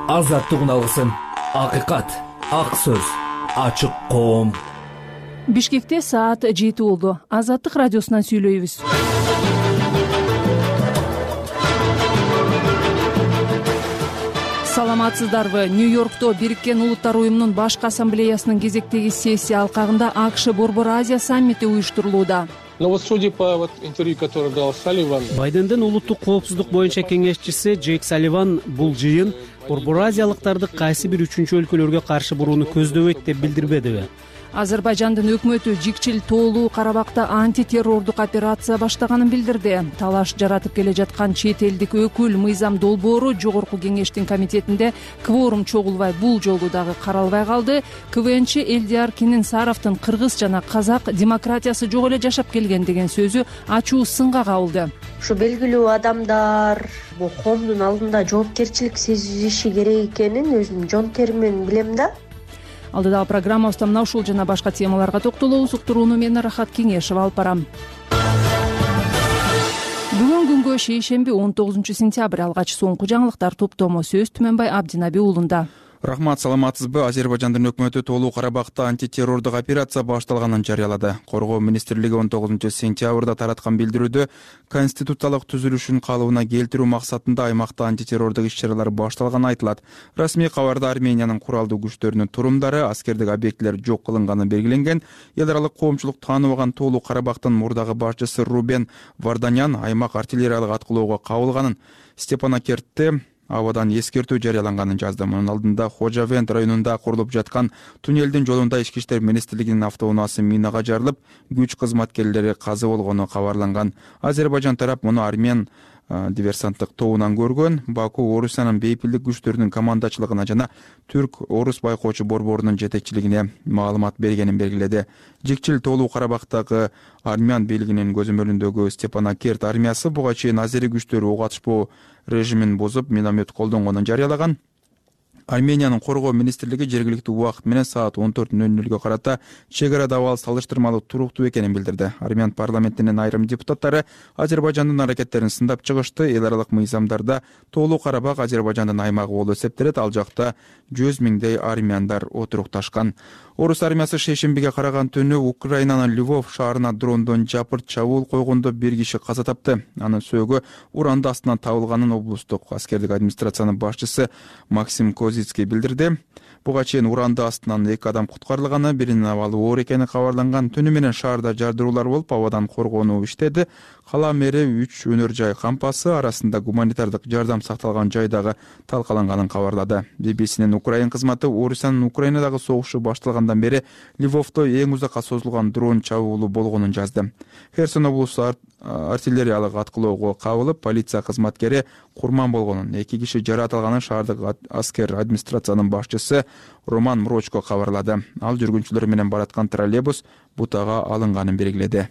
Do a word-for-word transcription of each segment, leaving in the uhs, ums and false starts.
азаттыгын алгысың. Акыйкат, ак сөз, ачык коом. Бишкекте саат жети болду. Азаттык радиосунан сүйлөйбүз. Саламатсыздарбы? Нью-Йоркто Бириккен Улуттар уюмунун башкы ассамблеясынын кезектеги сессия алкагында АКШ Борбор Азия саммити уюштурулууда. Но вот судя по вот интервью, которое дал Салливан, Байдендин улуттук коопсуздук боюнча кеңешчиси Джейк Салливан бул жыйын Борбор Азиялыктарды кайсы бир үчүнчү өлкөлөргө каршы бурууну көздөбөйт деп билдирбедиби? Азербайжандын өкмөтү Жикчил тоолуу Карабакта антитеррордук операция баштаганын билдирди. Талаш жаратып келе жаткан чет элдик өкүл Мыйзам Долбоору Жогорку кеңештин комитетинде кворум чогулбай бул жолу дагы каралбай калды. КВНчи Элдияр Кененсаровдун кыргыз жана казак демократиясы жок эле жашап келген деген сөзү ачуу сынга кабылды. Ушу белгилүү адамдар бул коомдун алдында жоопкерчилик сезиши керек экенин өзүм жон териммен билем да. Алдыдагы программабызда мына ушул жана башка темаларга токтолобуз. Уктурууну мен Рахат Кеңешева алып барам. Бүгүн күнгө шейшемби он тогузунчу сентябрь алгач соңку жаңылыктар топтому сөз Түмөнбай Абдинаби уулунда. Рахмат, саламатсызбы? Азербайжандын өкмөтү тоолуу Карабакта антитеррордук операция башталганын жарыялады. Коргоо министрлиги он тогузунчу сентябрда тараткан билдирүүдө конституциялык түзүлүшүн калыбына келтирүү максатында аймакта антитеррордук иш-чаралар башталганы айтылат. Расмий кабарда Армениянын куралдуу күчтөрүнүн турумдары, аскердик объектилер жок кылынганы белгиленген. Эл аралык коомчулук тааныбаган тоолуу Карабактын мурдагы башчысы Рубен Варданян аймак артиллериялык аткылоого кабылганын, Степанакертте абадан эскертүү жарыяланганын жазды. Мунун алдында Хожавент районунда курулуп жаткан туннелдин жолунда ички иштер министрлигинин автоунаасы минага жарылып, күч кызматкерлери каза болгону кабарланган. Азербайжан тарап муну армян диверсанттык тобунан көргөн. Баку Орусиянын бейпилдик күчтөрүнүн командачылыгына жана Түрк-Орус байкоочу борборунун жетекчилигине маалымат бергенин белгиледи. Жикчил тоолуу Карабактагы армян бийлигинин көзөмөлүндөгү Степанакерт армиясы буга чейин азери күчтөрү ок атышпоо режимин бузуп, миномет колдонгонун жарыялаган. Армениянын коргоо министрлиги жергиликтүү убакыт менен саат он төрт нөл нөлгө карата чек ара абал салыштырмалуу туруктуу экенин билдирди. Армян парламентинин айрым депутаттары Азербайжандын аракеттерин сындап чыгышты. Эл аралык мыйзамдарда тоолуу Карабак Азербайжандын аймагы болуп эсептелет. Ал жакта жүз миңдей армяндар отурукташкан. Орус армиясы шейшембиге караган түнү Украинанын Львов шаарына дрондон жапырт чабуул койгондо бир киши каза тапты. Анын сөөгү уранды астынан табылганын облустук аскердик администрациянын башчысы Максим Козицкий билдирди. Буга чейин уранды астынан эки адам куткарылганы, биринин абалы оор экени кабарланган. Түнү менен шаарда жардыруулар болуп, абадан коргонуу иштеди. Кала мэри үч өнөр жай кампасы арасында гуманитардык жардам сакталган жайдагы талкаланганын кабарлады. би би синин Украин кызматы Орусиянын Украинадагы согушу башталгандан бери Львовдо эң узакка созулган дрон чабуулу болгонун жазды. Херсон облусу артиллериялык аткылоого кабылып, полиция кызматкери курман болгонун, эки киши жаратылганын шаардык аскер администрациянын башчысы Роман Мрочко кабарлады. Ал жүргүнчүлөр менен бараткан троллейбус бутага алынганын белгиледи.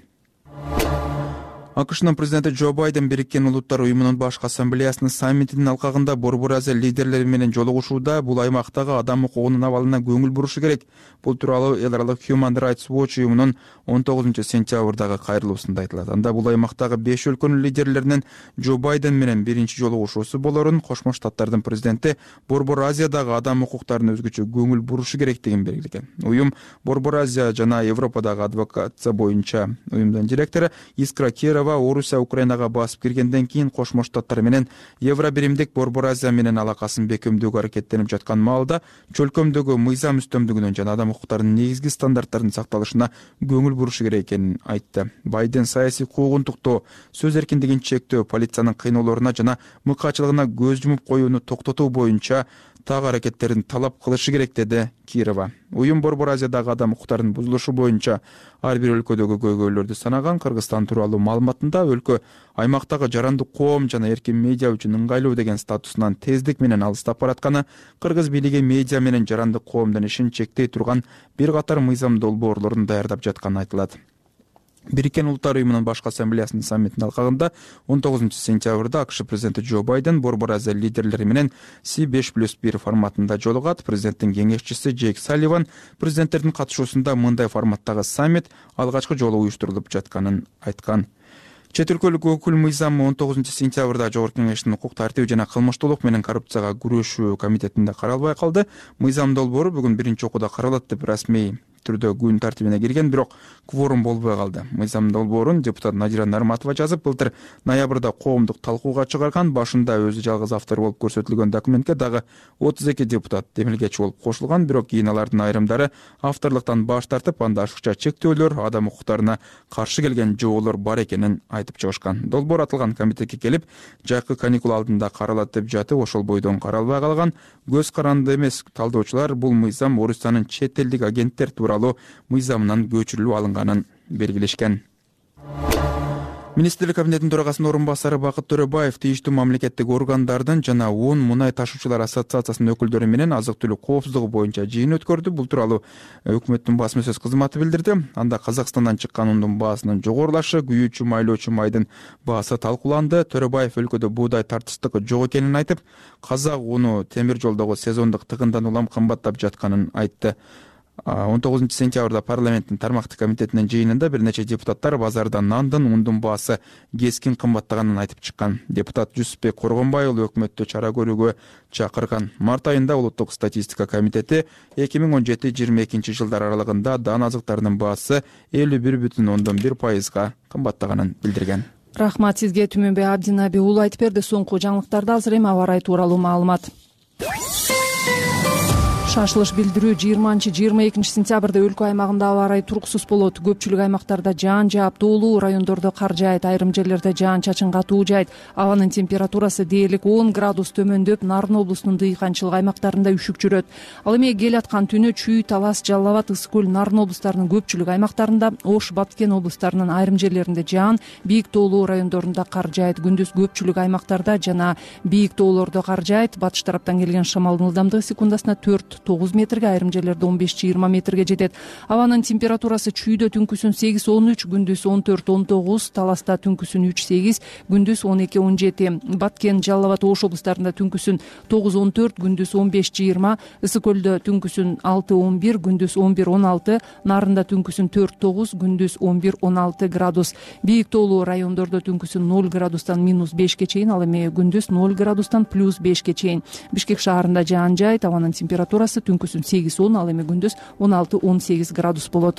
АКШнын президенти Джо Байден Бириккен Улуттар уюмунун башкы ассамблеясынын саммитинин алкагында Борбор Азия лидерлери менен жолугушууда бул аймактагы адам укугунун абалына көңүл бурушу керек. Бул тууралуу эл аралык Human Rights Watch уюмунун он тогузунчу сентябрдагы кайрылуусунда айтылат. Анда бул аймактагы беш өлкөнүн лидерлеринин Джо Байден менен биринчи жолугушуусу болорун, Кошмо Штаттардын президенти Борбор Азиядагы адам укуктарына өзгөчө көңүл бурушу керектигин белгилеген. Уюм Борбор Азия жана Европадагы адвокация боюнча уюмдун директору Искра Кирова Орусия Украинага басып киргенден кийин Кошмо Штаттар менен Евро биримдик Борбор Азия менен алакасын бекемдөөгө аракеттенип жаткан маалда чөлкөмдөгү мыйзам үстөмдүгүнөн жана адам укуктарынын негизги стандарттарынын сакталышына көңүл бурушу керек экенин айтты. Байден саясий куугунтуктоо, сөз эркиндигин чектөө, полициянын кыйноолоруна жана мыкаачылыгына көз жумуп коюуну токтотуу боюнча тагы аракеттерин талап кылышы керек, деди Кирова. Уюм Борбор Азиядагы адам укуктарынын бузулушу боюнча ар бир өлкөдөгү көйгөйлөрдү санаган. Кыргызстан тууралуу маалыматында өлкө аймактагы жарандык коом жана эркин медиа үчүн ыңгайлуу деген статусунан тездик менен алыстап баратканы, кыргыз бийлиги медиа менен жарандык коомдун ишин чектей турган бир катар мыйзам долбоорлорун даярдап жатканы айтылат. Бириккен Улуттар уюмунун башкы ассамблеясынын саммитинин алкагында он тогузунчу сентябрда АКШ президенти Джо Байден Борбор Азия лидерлери менен Си беш плюс бир форматында жолугат. Президенттин кеңешчиси Джейк Салливан президенттердин катышуусунда мындай форматтагы саммит алгачкы жолу уюштурулуп жатканын айткан. Чет өлкөлүк өкүл мыйзам он тогузунчу сентябрда Жогорку Кеңештин укук тартиби жана кылмыштуулук менен коррупцияга күрөшүү комитетинде каралбай калды. Мыйзам долбоору бүгүн биринчи окууда каралат деп расмий түрдө күн тартибине кирген, бирок кворум болбой калды. Мыйзам долбоорун депутат Надира Нарматова жазып, былтыр ноябрда коомдук талкууга чыгарган. Башында өзү жалгыз автор болуп көрсөтүлгөн документке дагы отуз эки депутат демилгечи болуп кошулган, бирок кийин алардын айрымдары авторлуктан баш тартып, анда ашыкча чектөөлөр, адам укуктарына каршы келген жоолор бар экенин айтып чыгышкан. Долбоор атылган комитетке келип, жайкы каникул алдында каралат деп жатып, ошол бойдон каралбай калган. Көз каранды эмес талдоочулар бул мыйзам Орусиянын чет элдик агенттер тууралуу мыйзамынан көчүрүлүп алынганын белгилешкен. Министрлик кабинетинин төрагасынын орун басары Бакыт Төрөбаев тийиштүү мамлекеттик органдардын жана он мунай ташуучулар ассоциациясынын өкүлдөрү менен азык-түлүк коопсуздугу боюнча жыйын өткөрдү. Бул тууралуу өкмөттүн басма сөз кызматы билдирди. Анда Казакстандан чыккан ундун баасынын жогорулашы, күйүүчү майлоочу майдын баасы талкууланды. Төрөбаев өлкөдө буудай тартыштыгы жок экенин айтып, казак уну темир жолдогу сезондук тыгындан улам кымбаттап жатканын айтты. он тогузунчу сентябрда парламенттин тармактык комитетинин жыйынында бир нече депутаттар базарда нандын, ундун баасы кескин кымбаттаганын айтып чыккан. Депутат Жусупбек Коргонбай уулу өкмөттү чара көрүүгө чакырган. Март айында улуттук статистика комитети эки миң он жети жыйырма экинчи жылдар аралыгында дан азыктарынын баасы элүү бир бүтүн ондон бир пайызга кымбаттаганын билдирген. Рахмат сизге, Түмөнбек Абдинаби уулу айтып берди. Соңку жаңылыктарды азыр эми аба ырайы тууралуу маалымат. Шашылыш билдирүү жыйырманчы жыйырма экинчи сентябрда өлкө аймагында аба ырайы туруксуз болот. Көпчүлүк аймактарда жаан жаап, тоолуу райондордо кар жаайт, айрым жерлерде жаан чачын катуу жаайт. Абанын температурасы дээрлик он градус төмөндөп, Нарын облусунун дыйканчылык аймактарында үшүк жүрөт. Ал эми кел аткан түнү Чүй, Талас, Жалал Абад, Ысык көл, Нарын облустарынын көпчүлүк аймактарында, Ош, Баткен облустарынын айрым жерлеринде жаан, бийик тоолуу райондорунда кар жаайт. Күндүз көпчүлүк аймактарда жана бийик тоолордо кар жаайт. Батыш тараптан келген шамалдын ылдамдыгы секундасына төрт тогуз метрге, айрым жерлерде он беш жыйырма метрге жетет. Абанын температурасы Чүйдө түнкүсүн сегиз он үч, күндүз он төрт он тогуз, Таласта түнкүсүн үч сегиз, күндүз он эки он жети, Баткен, Жалал Абад, Ош облустарында түнкүсүн тогуз он төрт, күндүз он беш жыйырма, Ысык көлдө түнкүсүн алты он бир, күндүз он бир он алты, Нарында түнкүсүн төрт тогуз, күндүз он бир он алты градус. Бийик тоолуу райондордо түнкүсүн ноль градустан минус бешке чейин, ал эми күндүз ноль градустан плюс бешке чейин. Бишкек шаарында жаан жаайт, абанын температурасы түнкүсүн сегиз он, ал эми күндүз он алты он сегиз градус болот.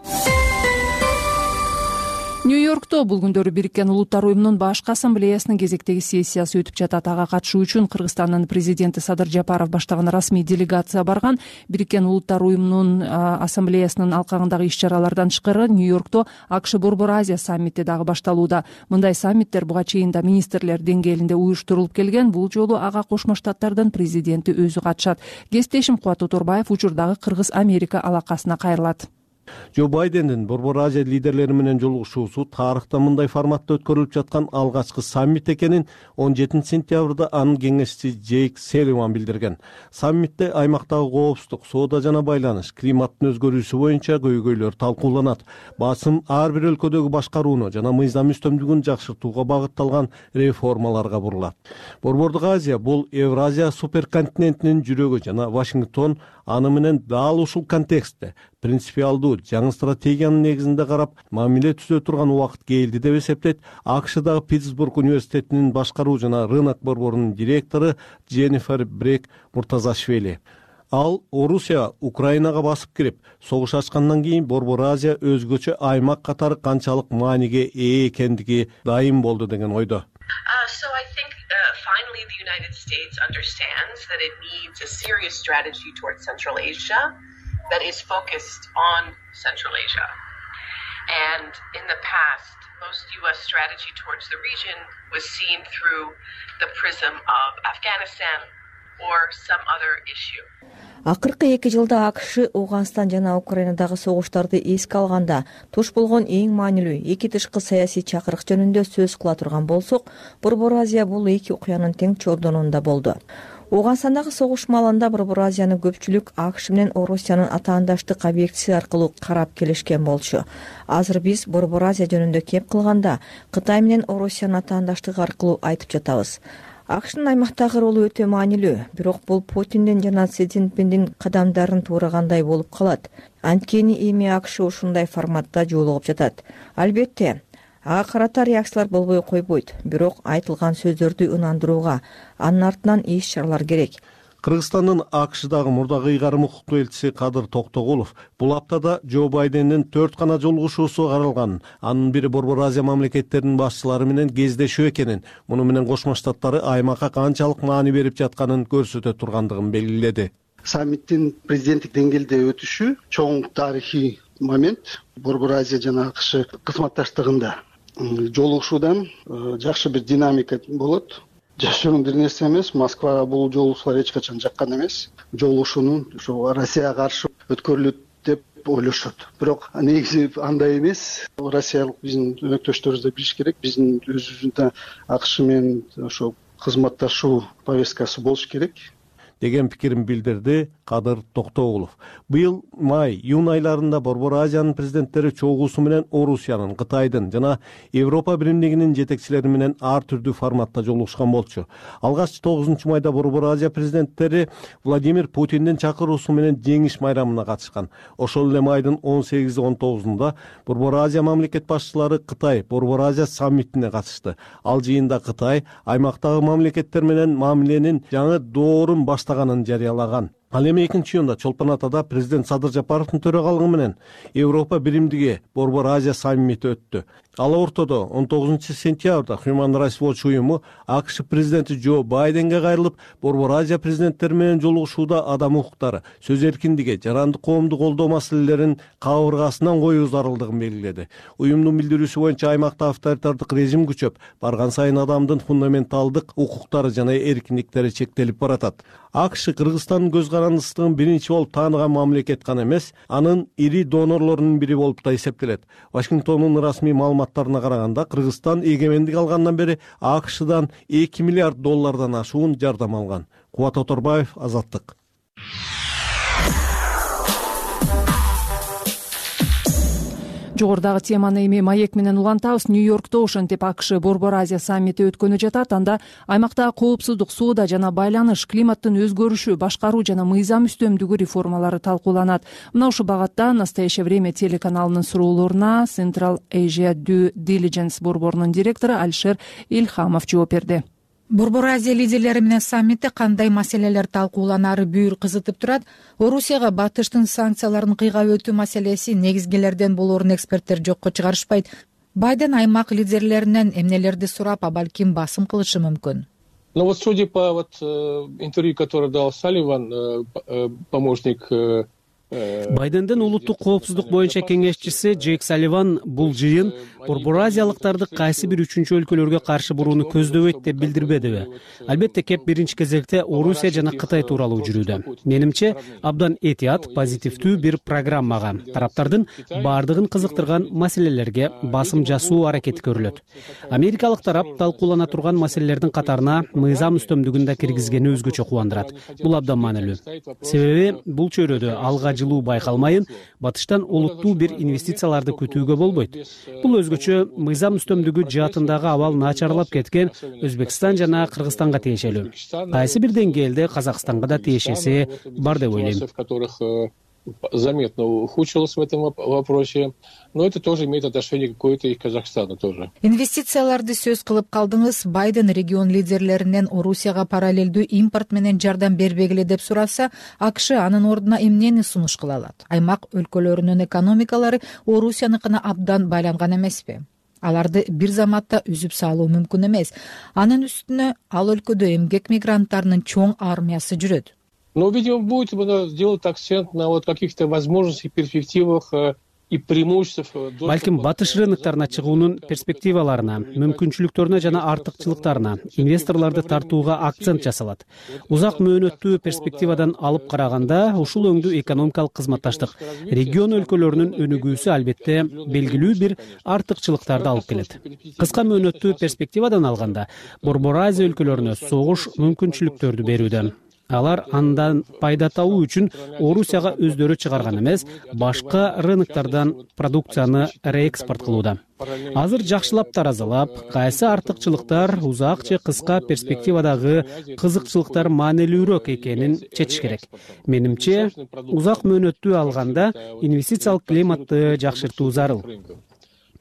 Нью-Йоркто бул күндөрү Бириккен Улуттар уюмунун башкы ассамблеясынын кезектеги сессиясы өтүп жатат. Ага катышуу үчүн Кыргызстандын президенти Садыр Жапаров баштаган расмий делегация барган. Бириккен Улуттар уюмунун ассамблеясынын алкагындагы иш-чаралардан тышкары Нью-Йоркто АКШ Борбор Азия саммити дагы башталууда. Мындай саммиттер буга чейин да министрлер деңгээлинде уюштурулуп келген. Бул жолу ага Кошмо Штаттардын президенти өзү катышат. Кесиптешим Кубат Оторбаев учурдагы Кыргыз-Америка алакасына кайрылат. Джо Байдендин Борбор Азия лидерлери менен жолугушуусу тарыхта мындай форматта өткөрүлүп жаткан алгачкы саммит экенин он жетинчи сентябрда анын кеңешчиси Джейк Салливан билдирген. Саммитте аймактагы коопсуздук, соода жана байланыш, климаттын өзгөрүүсү боюнча көйгөйлөр талкууланат. Басым ар бир өлкөдөгү башкарууну жана мыйзам үстөмдүгүн жакшыртууга багытталган реформаларга бурулат. Борбордук Азия бул Евразия суперконтинентинин жүрөгү жана Вашингтон аны менен дал ушул контекстте принципиалдуу жаңы стратегиянын негизинде карап мамиле түзө турган убакыт келди деп эсептейт АКШдагы Питтсбург университетинин башкаруу жана рынок борборунун директору Дженнифер Брек Муртазашвили. Ал Орусия Украинага басып кирип, согуш ачкандан кийин Борбор Азия өзгөчө аймак катары канчалык мааниге ээ экендиги дайым болду деген ойдо. Finally, the United States understands that it needs a serious strategy towards Central Asia that is focused on Central Asia. And in the past, most U S strategy towards the region was seen through the prism of Afghanistan or some other issue. Акыркы эки жылда АКШ Ауганстан жана Украинадагы согуштарды эске алганда туш болгон эң маанилүү эки тышкы саясий чакырык жөнүндө сөз кыла турган болсок, Борбор Азия бул эки окуянын тең чордонунда болду. Ауганстандагы согуш маалында Борбор Азияны көпчүлүк АКШ менен Орусиянын атаандаштык объектиси аркылуу карап келишкен болчу. Азыр биз Борбор Азия жөнүндө кеп кылганда Кытай менен Орусиянын атаандаштыгы аркылуу айтып жатабыз. АКШнын аймактагы ролу өтө маанилүү, бирок бул Путиндин жана Си Цзиньпиндин кадамдарын туурагандай болуп калат. Анткени эми АКШ ушундай форматта жолугуп жатат. Албетте, ага карата реакциялар болбой койбойт, бирок айтылган сөздөрдү ынандырууга анын артынан иш чаралар керек. Кыргызстандын АКШдагы мурдагы ыйгарым укуктуу элчиси Кадыр Токтогулов бул аптада Джо Байдендин төрт гана жолугушуусу каралганын, анын бири Борбор Азия мамлекеттеринин башчылары менен кездешүү экенин, муну менен Кошмо Штаттары аймакка канчалык маани берип жатканын көрсөтө тургандыгын белгиледи. Саммиттин президенттик деңгээлде өтүшү чоң тарыхый момент. Борбор Азия жана АКШ кызматташтыгында жолугушуудан жакшы бир динамика болот. Жашыруун бир нерсе эмес, Москвага бул жолугушуулар эч качан жаккан эмес. Жолугушуунун ошо Россияга каршы өткөрүлөт деп ойлошот. Бирок негизи андай эмес. Россиялык биздин өнөктөштөрүбүз да билиш керек. Биздин өзүбүздүн АКШ менен ошо кызматташуу повесткасы болуш керек деген пикирин билдирди Кадыр Токтогулов. Быйыл май-июнь айларында Борбор Азиянын президенттери чогуусу менен Орусиянын, Кытайдын жана Европа биримдигинин жетекчилери менен ар түрдүү форматта жолугушкан болчу. Алгач тогузунчу майда Борбор Азия президенттери Владимир Путиндин чакыруусу менен жеңиш майрамына катышкан. Ошол эле майдын он сегизи он тогузунда Борбор Азия мамлекет башчылары Кытай Борбор Азия саммитине катышты. Ал жыйында Кытай аймактагы мамлекеттер менен мамиленин жаңы доорун баштаганын жарыялаган. Ал эми экинчи июнда Чолпон Атада президент Садыр Жапаровдун төрагалыгы менен Европа биримдиги Борбор Азия саммити өттү. Ал ортодо он тогузунчу сентябрда Human Rights Watch уюму АКШ президенти Джо Байденге кайрылып, Борбор Азия президенттери менен жолугушууда адам укуктары, сөз эркиндиги, жарандык коомду колдоо маселелерин кабыргасынан коюу зарылдыгын белгиледи. Уюмдун билдирүүсү боюнча аймакта авторитардык режим күчөп, барган сайын адамдын фундаменталдык укуктары жана эркиндиктери чектелип баратат. АКШ Кыргызстандын көз карандысыздыгын биринчи болуп тааныган мамлекет гана эмес, анын ири донорлорунун бири болуп да эсептелет. Вашингтондун расмий маалыматтарына караганда, Кыргызстан эгемендик алгандан бери АКШдан эки миллиард доллардан ашуун жардам алган. Кубат Оторбаев, Азаттык. Жогорудагы теманы эми маек менен улантабыз. Нью-Йоркто ошентип АКШ Борбор Азия саммити өткөнү жатат. Анда аймактагы коопсуздук, соода жана байланыш, климаттын өзгөрүшү, башкаруу жана мыйзам үстөмдүгү реформалары талкууланат. Мына ушул багатта Настоящее время телеканалынын суроолоруна Central Asia Due Diligence борборунун директору Алишер Илхамов жооп берди. Борбор Азия лидерлери менен саммитте кандай маселелер талкууланары бүйүр кызытып турат. Орусияга батыштын санкцияларын кыйгап өтүү маселеси негизгилерден болоорун эксперттер жокко чыгарышпайт. Байден аймак лидерлеринен эмнелерди сурап, а балким басым кылышы мүмкүн. Ну вот судя по вот интервью, которое дал Салливан, помощник Байдендин улуттук коопсуздук боюнча кеңешчиси Джейк Салливан бул жыйын Борбор Азиялыктарды кайсы бир үчүнчү өлкөлөргө каршы бурууну көздөбөйт деп билдирбедиби? Албетте, кеп биринчи кезекте Орусия жана Кытай тууралуу жүрүүдө. Менимче, абдан этият, позитивдүү бир программага, тараптардын баардыгын кызыктырган маселелерге басым жасоо аракети көрүлөт. Америкалык тарап талкуулана турган маселелердин катарына мыйзам үстөмдүгүн да киргизгени өзгөчө кубандырат. Бул абдан маанилүү. Себеби бул чөйрөдө алга жылуу байкалмайын, батыштан олуттуу бир инвестицияларды күтүүгө болбойт. Бул өзгөчө мыйзам үстөмдүгү жаатындагы абал начарлап кеткен Өзбекстан жана Кыргызстанга тиешелүү. Кайсы бир деңгээлде Казакстанга да тиешеси бар деп ойлойм. Заметно ухудшилось в этом вопросе, но это тоже имеет отношение какое-то и к Казахстану тоже. Инвестицияларды сөз кылып калдыңыз. Байден регион лидерлеринен Орусияга параллелдүү импорт менен жардам бербегиле деп сураса, АКШ анын ордуна эмнени сунуш кыла алат? Аймак өлкөлөрүнүн экономикалары Орусияныкына абдан байланган эмеспи? Аларды бир заматта үзүп салуу мүмкүн эмес. Анын үстүнө ал өлкөдө эмгек мигранттарынын чоң армиясы жүрөт. Но, видимо, будет делать акцент на вот каких-то возможностях, перспективах и преимуществах. Балким батыш рыноктарына чыгуунун перспективаларына, мүмкүнчүлүктөрүнө жана артыкчылыктарына, инвесторлорду тартууга акцент жасалат. Узак мөөнөттүү перспективадан алып караганда, ушул өңдүү экономикалык кызматташтык регион өлкөлөрүнүн өнүгүүсү албетте белгилүү бир артыкчылыктарды алып келет. Кыска мөөнөттүү перспективадан алганда, Борбор Азия өлкөлөрүнө согуш мүмкүнчүлүктөрдү берүүдө. Алар андан пайда табуу үчүн Орусияга өздөрү чыгарган эмес, башка рыноктардан продукцияны реэкспорт кылууда. Азыр жакшылап таразалап, кайсы артыкчылыктар узак же кыска перспективадагы кызыкчылыктар маанилүүрөөк экенин чечиш керек. Менимче, узак мөөнөттүү алганда инвестициялык климатты жакшыртуу зарыл.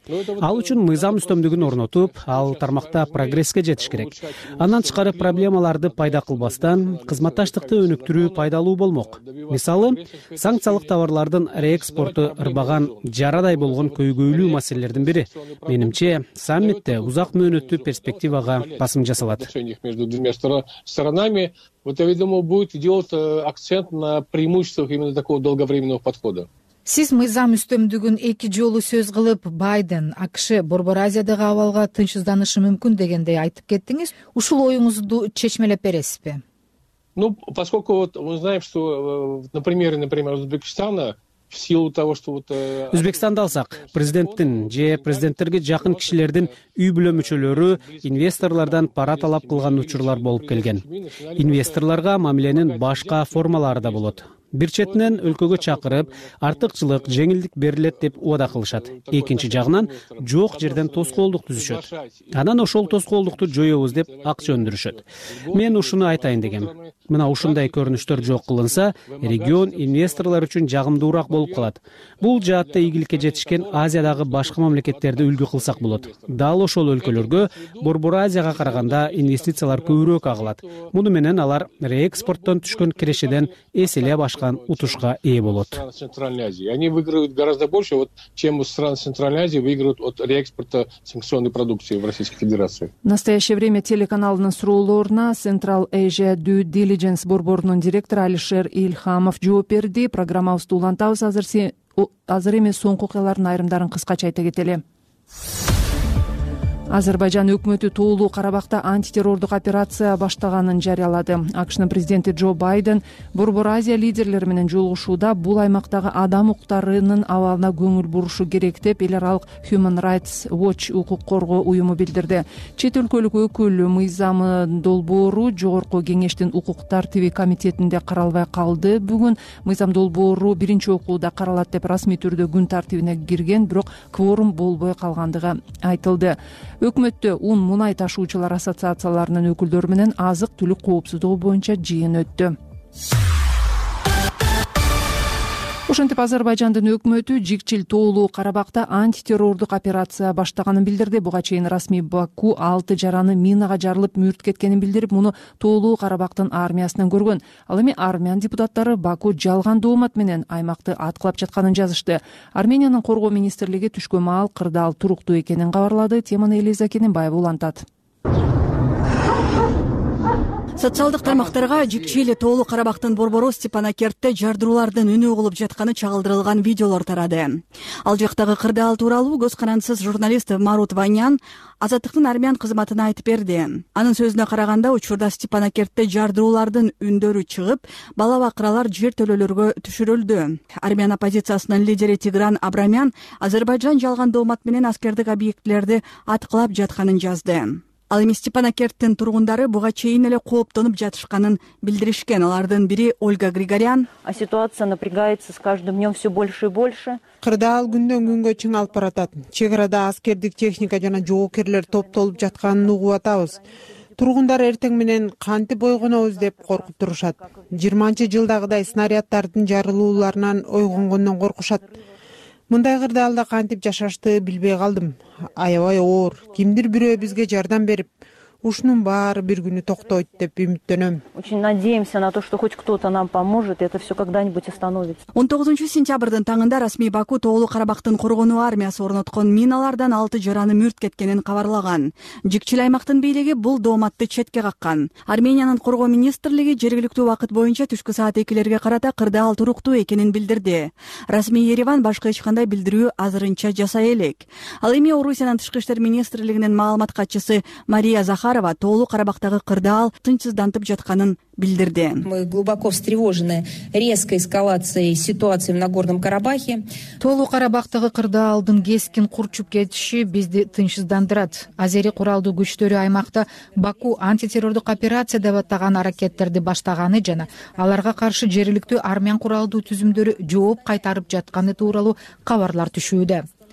Ал үчүн мыйзам үстөмдүгүн орнотуп, ал тармакта прогресске жетиш керек. Андан тышкары проблемаларды пайда кылбастан кызматташтыкты өнүктүрүү пайдалуу болмок. Мисалы, санкциялык товарлардын реэкспорту ырбаган жарадай болгон көйгөйлүү маселелердин бири. Менимче, саммитте узак мөөнөттүү перспективага басым жасалат. Между двумя сторонами, вот я думаю, будет делать акцент на преимуществах именно такого долговременного подхода. Сиз мыйзам үстөмдүгүн эки жолу сөз кылып, Байден АКШ Борбор Азиядагы абалга тынчсызданышы мүмкүн дегендей айтып кеттиңиз. Ушул оюңузду чечмелеп бересизби? Ну, поскольку вот мы знаем, что на примере, например, Узбекистана, в силу того, что вот... Өзбекстанды алсак, президенттин же президенттерге жакын кишилердин үй бүлө мүчөлөрү инвесторлордон пара талап кылган учурлар болуп келген. Инвесторлорго мамиленин башка формалары да болот. Бир четинен өлкөгө чакырып, артыкчылык, жеңилдик берилет деп убада кылышат. Экинчи жагынан жок жерден тоскоолдук түзүшөт. Анан ошол тоскоолдукту жоебуз деп акча өндүрүшөт. Мен ушуну айтайын дегем. Мына ушундай көрүнүштөр жок кылынса, регион инвесторлор үчүн жагымдуураак болуп калат. Бул жаатта ийгиликке жетишкен Азиядагы башка мамлекеттерди үлгү кылсак болот. Дал ошол өлкөлөргө Борбор Азияга караганда инвестициялар көбүрөөк агылат. Муну менен алар реэкспорттон түшкөн кирешеден эселеп ашкан утушка ээ болот. Центральной Азии. Они выигрывают гораздо больше, вот, чем страны Центральной Азии выигрывают от реэкспорта санкционной продукции в Российской Федерации. В настоящее время телеканалынын суроолоруна Central Asia Due Diligence борборунун директору Алишер Ильхамов жооп берди. Программабызды улантабыз. Азыр азыр эми соңку окуялардын айрымдарын кыскача айта кетели. Азербайжан өкмөтү Тоолуу Карабакта антитеррордук операция баштаганын жарыялады. АКШнын президенти Джо Байден Борбор Азия лидерлери менен жолугушууда бул аймактагы адам укуктарынын абалына көңүл бурушу керек деп эл аралык Human Rights Watch укук коргоо уюму билдирди. Чет өлкөлүк өкүл мыйзамы долбоору Жогорку кеңештин укук тартиби комитетинде каралбай калды. Бүгүн мыйзам долбоору биринчи окууда каралат деп расмий түрдө күн тартибине кирген, бирок кворум болбой калгандыгы айтылды. Өкмөттө ун мунай ташуучулар ассоциацияларынын өкүлдөрү менен азык-түлүк коопсуздугу боюнча жыйын өттү. Ошентип Азербайжандын өкмөтү Жикчил Тоолуу Карабакта антитеррордук операция баштаганын билдирди. Буга чейин расмий Баку алты жараны минага жарылып мүрт кеткенин билдирип, муну Тоолуу Карабактын армиясынан көргөн. Ал эми армян депутаттары Баку жалган доомат менен аймакты аткылап жатканын жазышты. Армениянын коргоо министрлиги түшкөн маал кырдаал туруктуу экенин кабарлады. Теманы Элиза Кененбаева улантат. Социалдык тармактарга Жикчил Тоолуу Карабактын борбору Степанакертте жардыруулардын үнү угулуп жатканы чагылдырылган видеолор тарады. Ал жактагы кырдаал тууралуу көз карандысыз журналист Марут Ванян Азаттыктын армян кызматына айтып берди. Анын сөзүнө караганда, учурда Степанакертте жардыруулардын үндөрү чыгып, бала бакыралар жертөлөлөргө түшүрүлдү. Армян оппозициясынын лидери Тигран Абрамян Азербайжан жалган доомат менен аскердик объектилерди аткылап жатканын жазды. Ал эми Степанакерттин тургундары буга чейин эле кооптонуп жатышканын билдиришкен. Алардын бири Ольга Григорян. А ситуация напрягается с каждым днем все больше и больше. Кырдаал күндөн күнгө чыңалып баратат. Чек арада аскердик техника жана жоокерлер топтолуп жатканын угуп атабыз. Тургундар эртең менен кантип ойгонобуз деп коркуп турушат. жыйырманчы жылдагыдай снаряддардын жарылууларынан ойгонгондон коркушат. Мындай кырдаалда кантип жашашты билбей калдым. Аябай оор. Кимдир бирөө бизге жардам берип, ушунун баары бир күнү токтойт деп үмүттөнөм. Очень надеемся на то, что хоть кто-то нам поможет, и это все когда-нибудь остановится. он тогузунчу сентябрдын таңында расмий Баку Тоолуу Карабактын коргонуу армиясы орноткон миналардан алты жараны мүрт кеткенин кабарлаган. Жикчил аймактын бийлиги бул дооматты четке каккан. Армениянын коргоо министрлиги жергиликтүү убакыт боюнча түшкү саат экилерге карата кырдаал туруктуу экенин билдирди. Расмий Ереван башка эч кандай билдирүү азырынча жасай элек. Ал эми Орусиянын тышкы иштер министрлигинин маалымат катчысы Мария Захар Тоолуу Карабактагы кырдаал тынчсыздантып жатканын билдирди. Мы глубоко встревожены резкой эскалацией ситуации в Нагорном Карабахе. Тоолуу Карабактагы кырдаалдын кескин курчуп кетиши бизди тынчсыздандырат. Азери куралдуу күчтөрү аймакта Баку антитеррордук операция деп атаган аракеттерди баштаганы жана аларга каршы жергиликтүү армян куралдуу түзүмдөрү жооп кайтарып жатканы тууралуу кабарлар түшүүдө.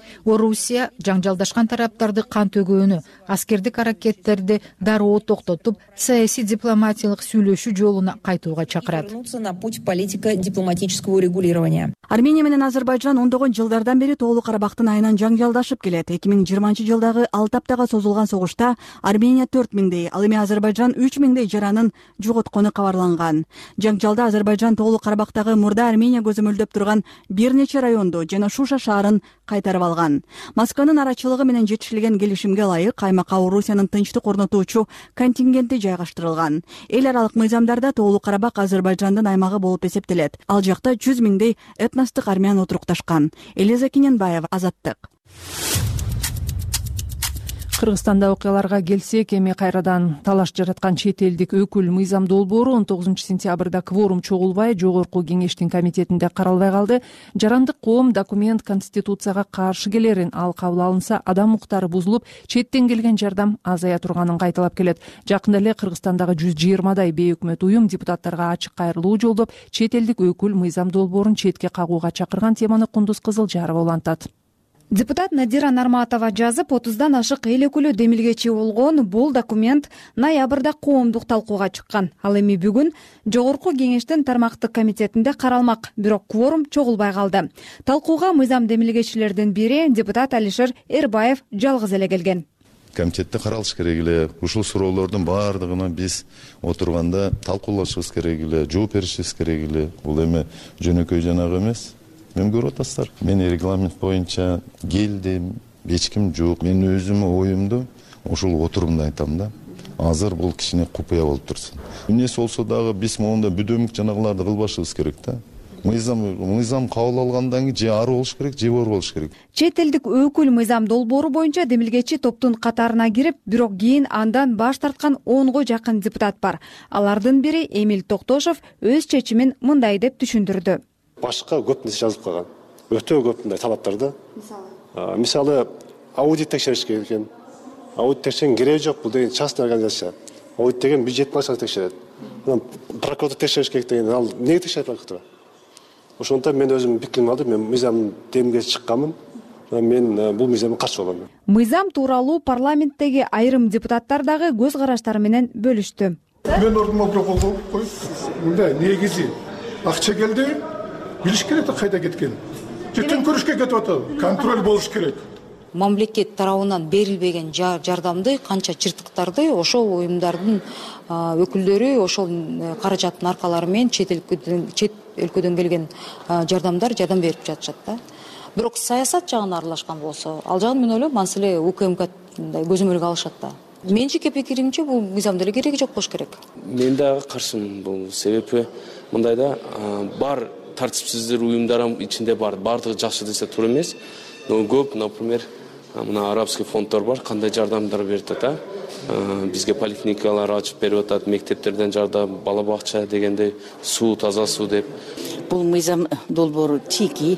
Орусия жаңжалдашкан тараптарды кан төгөөнү, аскердик аракеттерди дароо токтотуп, саясий дипломатиялык сүйлөшүү жолуна кайтууга чакырат. На путь политико-дипломатического урегулирования. Армения менен Азербайжан ондогон жылдардан бери Тоолуу Карабактын айынан жаңжалдашып келет. эки миң жыйырманчы жылдагы алты аптага созулган согушта Армения төрт миңдей, ал эми Азербайжан үч миңдей жаранын жоготкону кабарланган. Жаңжалда Азербайжан Тоолуу Карабактагы мурда Армения көзөмөлдөп турган бир нече районду жана Шуша шаарын кайтарып алган. Москванын арачылыгы менен жетишилген келишимге ылайык аймакка Орусиянын тынчтык орнотуучу контингенти жайгаштырылган. Эл аралык мыйзамдарда Тоолуу Карабак Азербайжандын аймагы болуп эсептелет. Ал жакта жүз миңдей этностук армян отурукташкан. Элиза Кененбаева, Азаттык. Кыргызстанда окуяларга келсек, эми кайрадан талаш жараткан чет элдик өкүл Мыйзам долбоору он тогузунчу сентябрда кворум чогулбай жогорку кеңештин комитетинде каралбай калды. Жарандык коом документ Конституцияга каршы келерин, ал кабыл алынса адам укуктары бузулуп, четтен келген жардам азая турганын кайталап келет. Жакында эле Кыргызстандагы жүз жыйырмадай бейөкмөт уюм депутаттарга ачык кайрылуу жолдоп, чет элдик өкүл Мыйзам долбоорун четке кагууга чакырган. Теманы Кундуз Кызылжарова улантат. Депутат Надира Нарматова жазып, отуздан ашык эл өкүлү демилгечи болгон бул документ ноябрда коомдук талкууга чыккан. Ал эми бүгүн жогорку кеңештин тармактык комитетинде каралмак, бирок кворум чогулбай калды. Талкууга мыйзам демилгечилердин бири депутат Алишер Эрбаев жалгыз эле келген. Комитетте каралыш керек эле. Ушул суроолордун баардыгына биз отурганда талкуулашыбыз керек эле, жооп беришибиз керек эле. Бул эми жөнөкөй жанагы эмес. Мен көрүп атасыздар. Мен регламент боюнча келдим, эч ким жок. Мен өзүм оюмду ошол отурумда айтам да. Азыр бул кичине купуя болуп турсун. Эмнеси болсо дагы биз монда бүдөмүк жанагыларды кылбашыбыз керек да. Мыйзам мыйзам кабыл алгандан кийин же ары болуш керек, же бор болуш керек. Чет элдик өкүл Мыйзам долбоору боюнча демилгечи топтун катарына кирип, бирок кийин андан баш тарткан онго жакын депутат бар. Алардын бири Эмил Токтошов өз чечимин мындай деп түшүндүрдү. Башка көп нерсе жазып калган. Өтө көп мындай талаптарды. Мисалы, мисалы аудит текшериш керек экен. Аудит текшерген кереги жок, бул деген частный организация. Аудит деген бюджет машина текшерет. Прокуратура текшериш керек деген, ал эмнеге текшерет прокуратура? Ошондуктан мен өзүм пикирим алдым, мен мыйзам демге чыкканмын. Мен бул мыйзамга каршы болом. Мыйзам тууралуу парламенттеги айрым депутаттар дагы көз караштары менен бөлүштү. Мен ордума кол коюп, мындай негизи акча келди. Билиш керек да кайда кеткен. Жетен көрүшкө кетип атат. Контроль болуш керек. Мамлекет тарабынан берилбеген жардамды, канча чыртыктарды ошол уюмдардын өкүлдөрү ошол каражаттын аркалары менен чет өлкөдөн келген жардамдар жардам берип жатышат да. Бирок саясат жагына аралашкан болсо, ал жагын мен ойлойм, маселе УКМК көзөмөлгө алышат да. Мен жеке пикиримче бул мыйзамда эле кереги жок болуш керек. Мен дагы каршымын бул. Себеби мындайда бар тартипсиздер уюмдар ичинде бар, бардыгы жакшы десе туура эмес. Но көп, например, мына арабский фонддор бар, кандай жардамдар берип атат, бизге поликлиникалар ачып берип атат, мектептерден жардам, бала бакча дегенде суу, таза суу деп. Бул мыйзам долбоору чийки,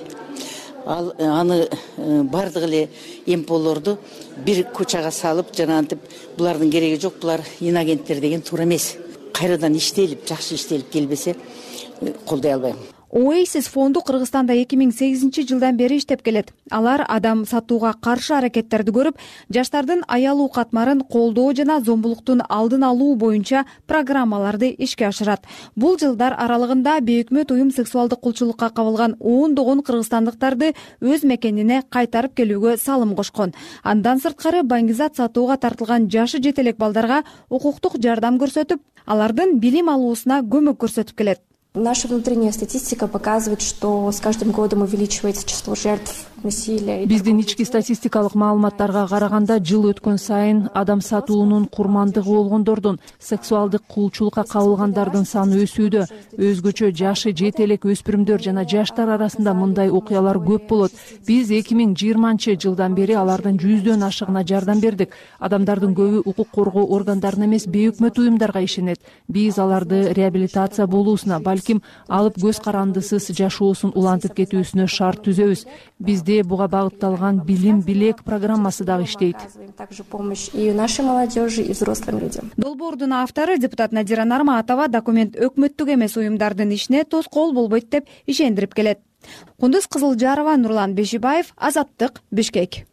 ал аны бардыгы эле эмполорду бир кучага салып, жанагынтип булардын кереги жок, булар инагенттер деген туура эмес. Кайрадан иштелип, жакшы иштелип келбесе колдой албайм. Oasis фонду Кыргызстанда эки миң сегизинчи жылдан бери иштеп келет. Алар адам сатууга каршы аракеттерди көрүп, жаштардын аялуу катмарын колдоо жана зомбулуктун алдын алуу боюнча программаларды ишке ашырат. Бул жылдар аралыгында бейөкмөт уюм сексуалдык кулчулукка кабылган ондогон кыргызстандыктарды өз мекенине кайтарып келүүгө салым кошкон. Андан сырткары баңгизат сатууга тартылган жашы жетелек балдарга укуктук жардам көрсөтүп, алардын билим алуусуна көмөк көрсөтүп келет. Наша внутренняя статистика показывает, что с каждым годом увеличивается число жертв насилия. Биздин ички статистикалык маалыматтарга караганда жыл өткөн сайын адам сатуунун курмандыгы болгондордун, сексуалдык кулчулукка кабылгандардын саны өсүүдө. Өзгөчө жашы жетелек өспүрүмдөр жана жаштар арасында мындай окуялар көп болот. Биз эки миң жыйырманчы жылдан бери алардын жүздөн ашыгына жардам бердик. Адамдардын көбү укук коргоо органдарына эмес, бейөкмөт уюмдарга ишенет. Биз аларды реабилитация болуусуна, балким алып көз карандысыз жашоосун улантып кетүүсүнө шарт түзөбүз. Бизде мектептерде буга багытталган билим билек программасы дагы иштейт. Также помощь и нашей молодежи, и взрослым людям. Долбоордун автору депутат Надира Нарматова документ өкмөттүк эмес уюмдардын ишине тоскоол болбойт деп ишендирип келет. Кундуз Кызылжарова, Нурлан Бешибаев, Азаттык, Бишкек.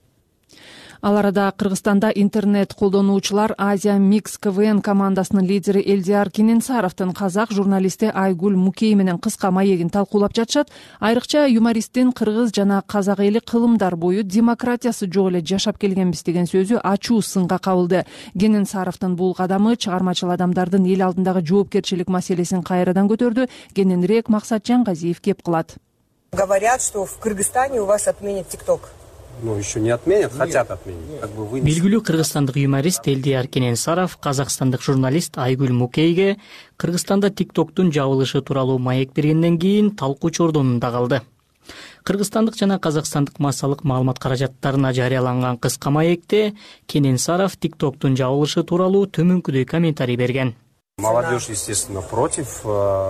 Ал арада Кыргызстанда интернет колдонуучулар Азия Микс КВН командасынын лидери Элдияр Кененсаровдун казак журналисти Айгүл Мукей менен кыска маегин талкуулап жатышат. Айрыкча юмористтин кыргыз жана казак эли кылымдар бою демократиясы жок эле жашап келгенбиз деген сөзү ачуу сынга кабылды. Кененсаровдун бул кадамы чыгармачыл адамдардын эл алдындагы жоопкерчилик маселесин кайрадан көтөрдү. Кененирээк Максатжан Газиев кеп кылат. Говорят, что в Кыргызстане у вас отменят ТикТок. Ну, еще не отменят, хотят отменить. Как бы вы... Белгилүү кыргызстандык юморист Элдияр Кененсаров казакстандык журналист Айгүл Мукейге Кыргызстанда ТикТоктун жабылышы тууралуу маек бергенден кийин талкуу чордонунда калды. Кыргызстандык жана казакстандык массалык маалымат каражаттарына жарыяланган кыска маекте Кененсаров ТикТоктун жабылышы тууралуу төмөнкүдөй комментарий берген. Молодежь, естественно, против.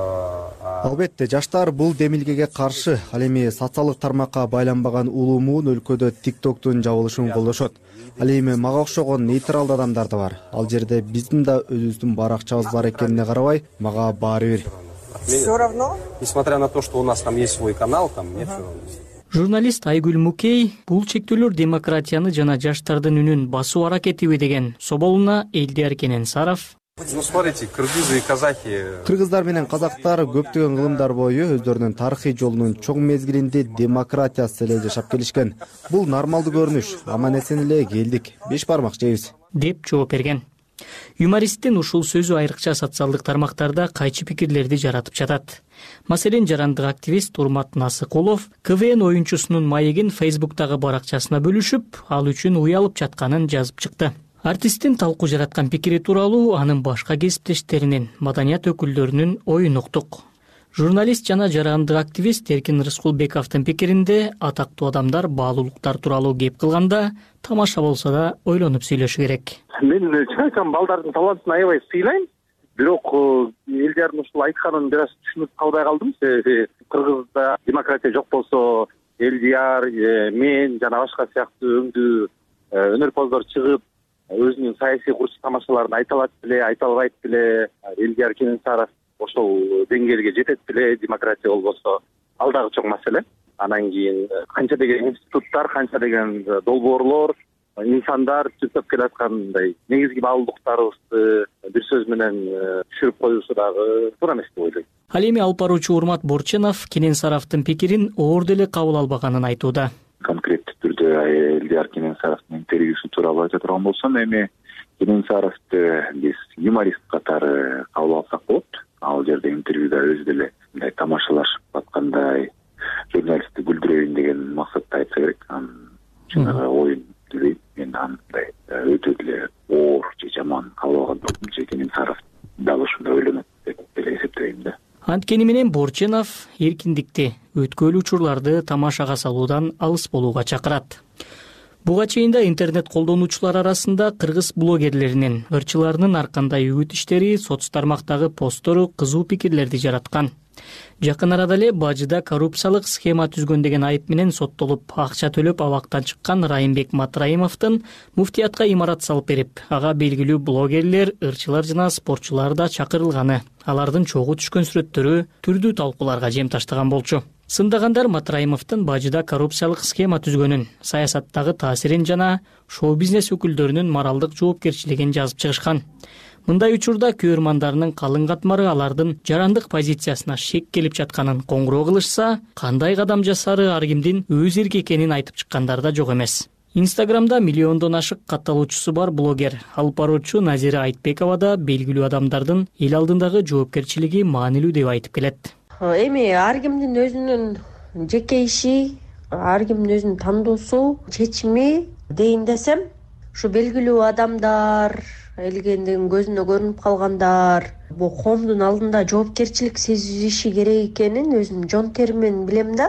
Албетте, жаштар бул демилгеге каршы. Ал эми социалдык тармакка байланбаган улуу өлкөдө ТикТоктун жабылышын колдошот. Ал эми мага окшогон нейтралдуу адамдар да бар. Ал жерде биздин да өзүбүздүн баракчабыз бар экенине карабай, мага баары бир. Все равно? Несмотря на то, что у нас там есть свой канал, там нет. Журналист Айгүл Мукей бул чектөөлөр демократияны жана жаштардын үнүн басуу аракетиби деген соболуна Элдияр Кененсаров: Ну, смотрите, кыргызы и казахи... Кыргыздар менен казактар көптөгөн кылымдар бою өздөрүнүн тарыхый жолунун чоң мезгилинде демократиясыз эле жашап келишкен. Бул нормалдуу көрүнүш, аман эсен эле келдик, беш бармак жейбиз, деп жооп берген. Юмористтин ушул сөзү айрыкча социалдык тармактарда кайчы пикирлерди жаратып жатат. Маселен, жарандык активист Урмат Насыкулов КВН оюнчусунун маегин Фейсбуктагы баракчасына бөлүшүп, ал үчүн уялып жатканын жазып чыкты. Артисттин талкуу жараткан пикири тууралуу анын башка кесиптештеринин, маданият өкүлдөрүнүн оюн уктук. Журналист жана жарандык активист Эркин Рыскулбековдун пикиринде атактуу адамдар баалуулуктар тууралуу кеп кылганда тамаша болсо да ойлонуп сүйлөшү керек. Мен чын айтсам, балдардын талантын аябай сыйлайм. Бирок Элдиярдын ушул айтканын бир аз түшүнүп калбай калдым. Себеби Кыргызда демократия жок болсо, Элдияр, мен жана башка сыяктуу өңдүү өнөрпоздор чыгып өзүнүн саясий курс тамашаларын айта алат беле, айта албайт беле, Элдияр Кененсаров ошол деңгээлге жетет беле, демократия болбосо, ал дагы чоң маселе. Анан кийин канча деген институттар, канча деген долбоорлор, инсандар түзүп келаткандай негизги баалуулуктарыбызды бир сөз менен түшүрүп коюшу дагы туура эмес деп ойлойм. Ал эми алып баруучу Урмат Борченов Кененсаровдун пикирин оор деле кабыл албаганын айтууда. Конкреттүү түрдө Элдияр Кененсаровдун интервьюсу тууралуу айта турган болсом, эми Кененсаровду биз юморист катары кабыл алсак болот. Ал жерде интервьюда өзү деле мындай тамашалашып аткандай журналистти күлдүрөйүн деген максатта айтса керек. Жанагы оюн дебейм, мен андай өтө деле оор же жаман кабыл алган жокмун. Кененсаров дагы ушундай ойлонот деп деле эсептейм да. Анткени менен Борченов эркиндикти, өткөөлүү учурларды тамашага салуудан алыс болууга чакырат. Буга чейин да интернет колдонуучулар арасында кыргыз блогерлеринин, ырчыларынын аркандай үгүт иштери, соц тармактагы посттору кызуу пикирлерди жараткан. Жакын арада эле Бажыда коррупциялык схема түзгөн деген айып менен соттолуп, акча төлөп абактан чыккан Райымбек Матраимовдун муфтиятка имарат салып берип, ага белгилүү блогерлер, ырчылар жана спортчулар да чакырылганы. Алардын чогуу түшкөн сүрөттөрү түрдүү талкууларга жем таштаган болчу. Сындагандар Матраимовдун Бажыда коррупциялык схема түзгөнүн, саясаттагы таасирин жана шоу-бизнес өкүлдөрүнүн моралдык жоопкерчилигин жазып чыгышкан. Мындай учурда көрмандарынын калың катмары алардын жарандык позициясына шек келип жатканын коңгуроо кылышса, кандай кадам жасары ар кимдин өз эрки экенин айтып чыккандар да жок эмес. Инстаграмда миллиондон ашык катталуучусу бар блогер, алып баруучу Назира Айтбекова да белгилүү адамдардын эл алдындагы жоопкерчилиги маанилүү деп айтып келет. Эми ар кимдин өзүнүн жеке иши, ар кимдин өзүнүн тандоосу, чечими дейин десем, ушу белгилүү адамдар, элгендин көзүнө көрүнүп калгандар бул коомдун алдында жоопкерчилик сезиши керек экенин өзүм жон териммен билем да.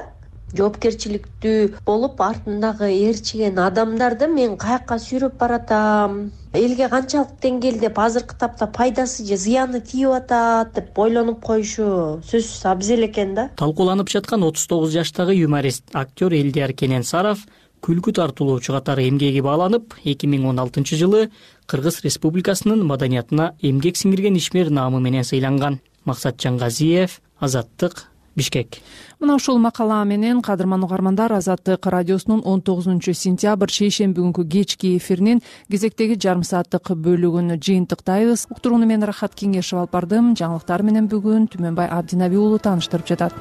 жоопкерчиликтүү болуп артындагы ээрчиген адамдарды мен каяка сүйрөп баратам, элге канчалык деңгээлде азыркы тапта пайдасы же зыяны тийип атат деп ойлонуп коюшу сөзсүз абзел экен да. Талкууланып жаткан отуз тогуз жаштагы юморист, актер Элдияр Кененсаров күлкү тартуулоочу катары эмгеги бааланып, эки миң он алтынчы жылы Кыргыз Республикасынын маданиятына эмгек сиңирген ишмер наамы менен сыйланган. Максат Жангазиев, Азаттык, Бишкек. Мына ушул макала менен кадырман угармандар, Азаттык радиосунун он тогузунчу сентябрь шейшемби күнкү кечки эфиринин кезектеги жарым сааттык бөлүгүн жыйынтыктайбыз. Уктурууну мен Рахат Кеңешев алып бардым. Жаңылыктар менен бүгүн Түмөнбай Абдинаби уулу тааныштырып жатат.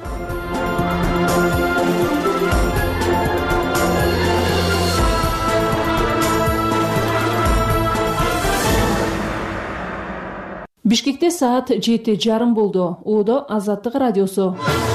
Бишкекте саат жети жарым болду. Оодо Азаттык радиосу.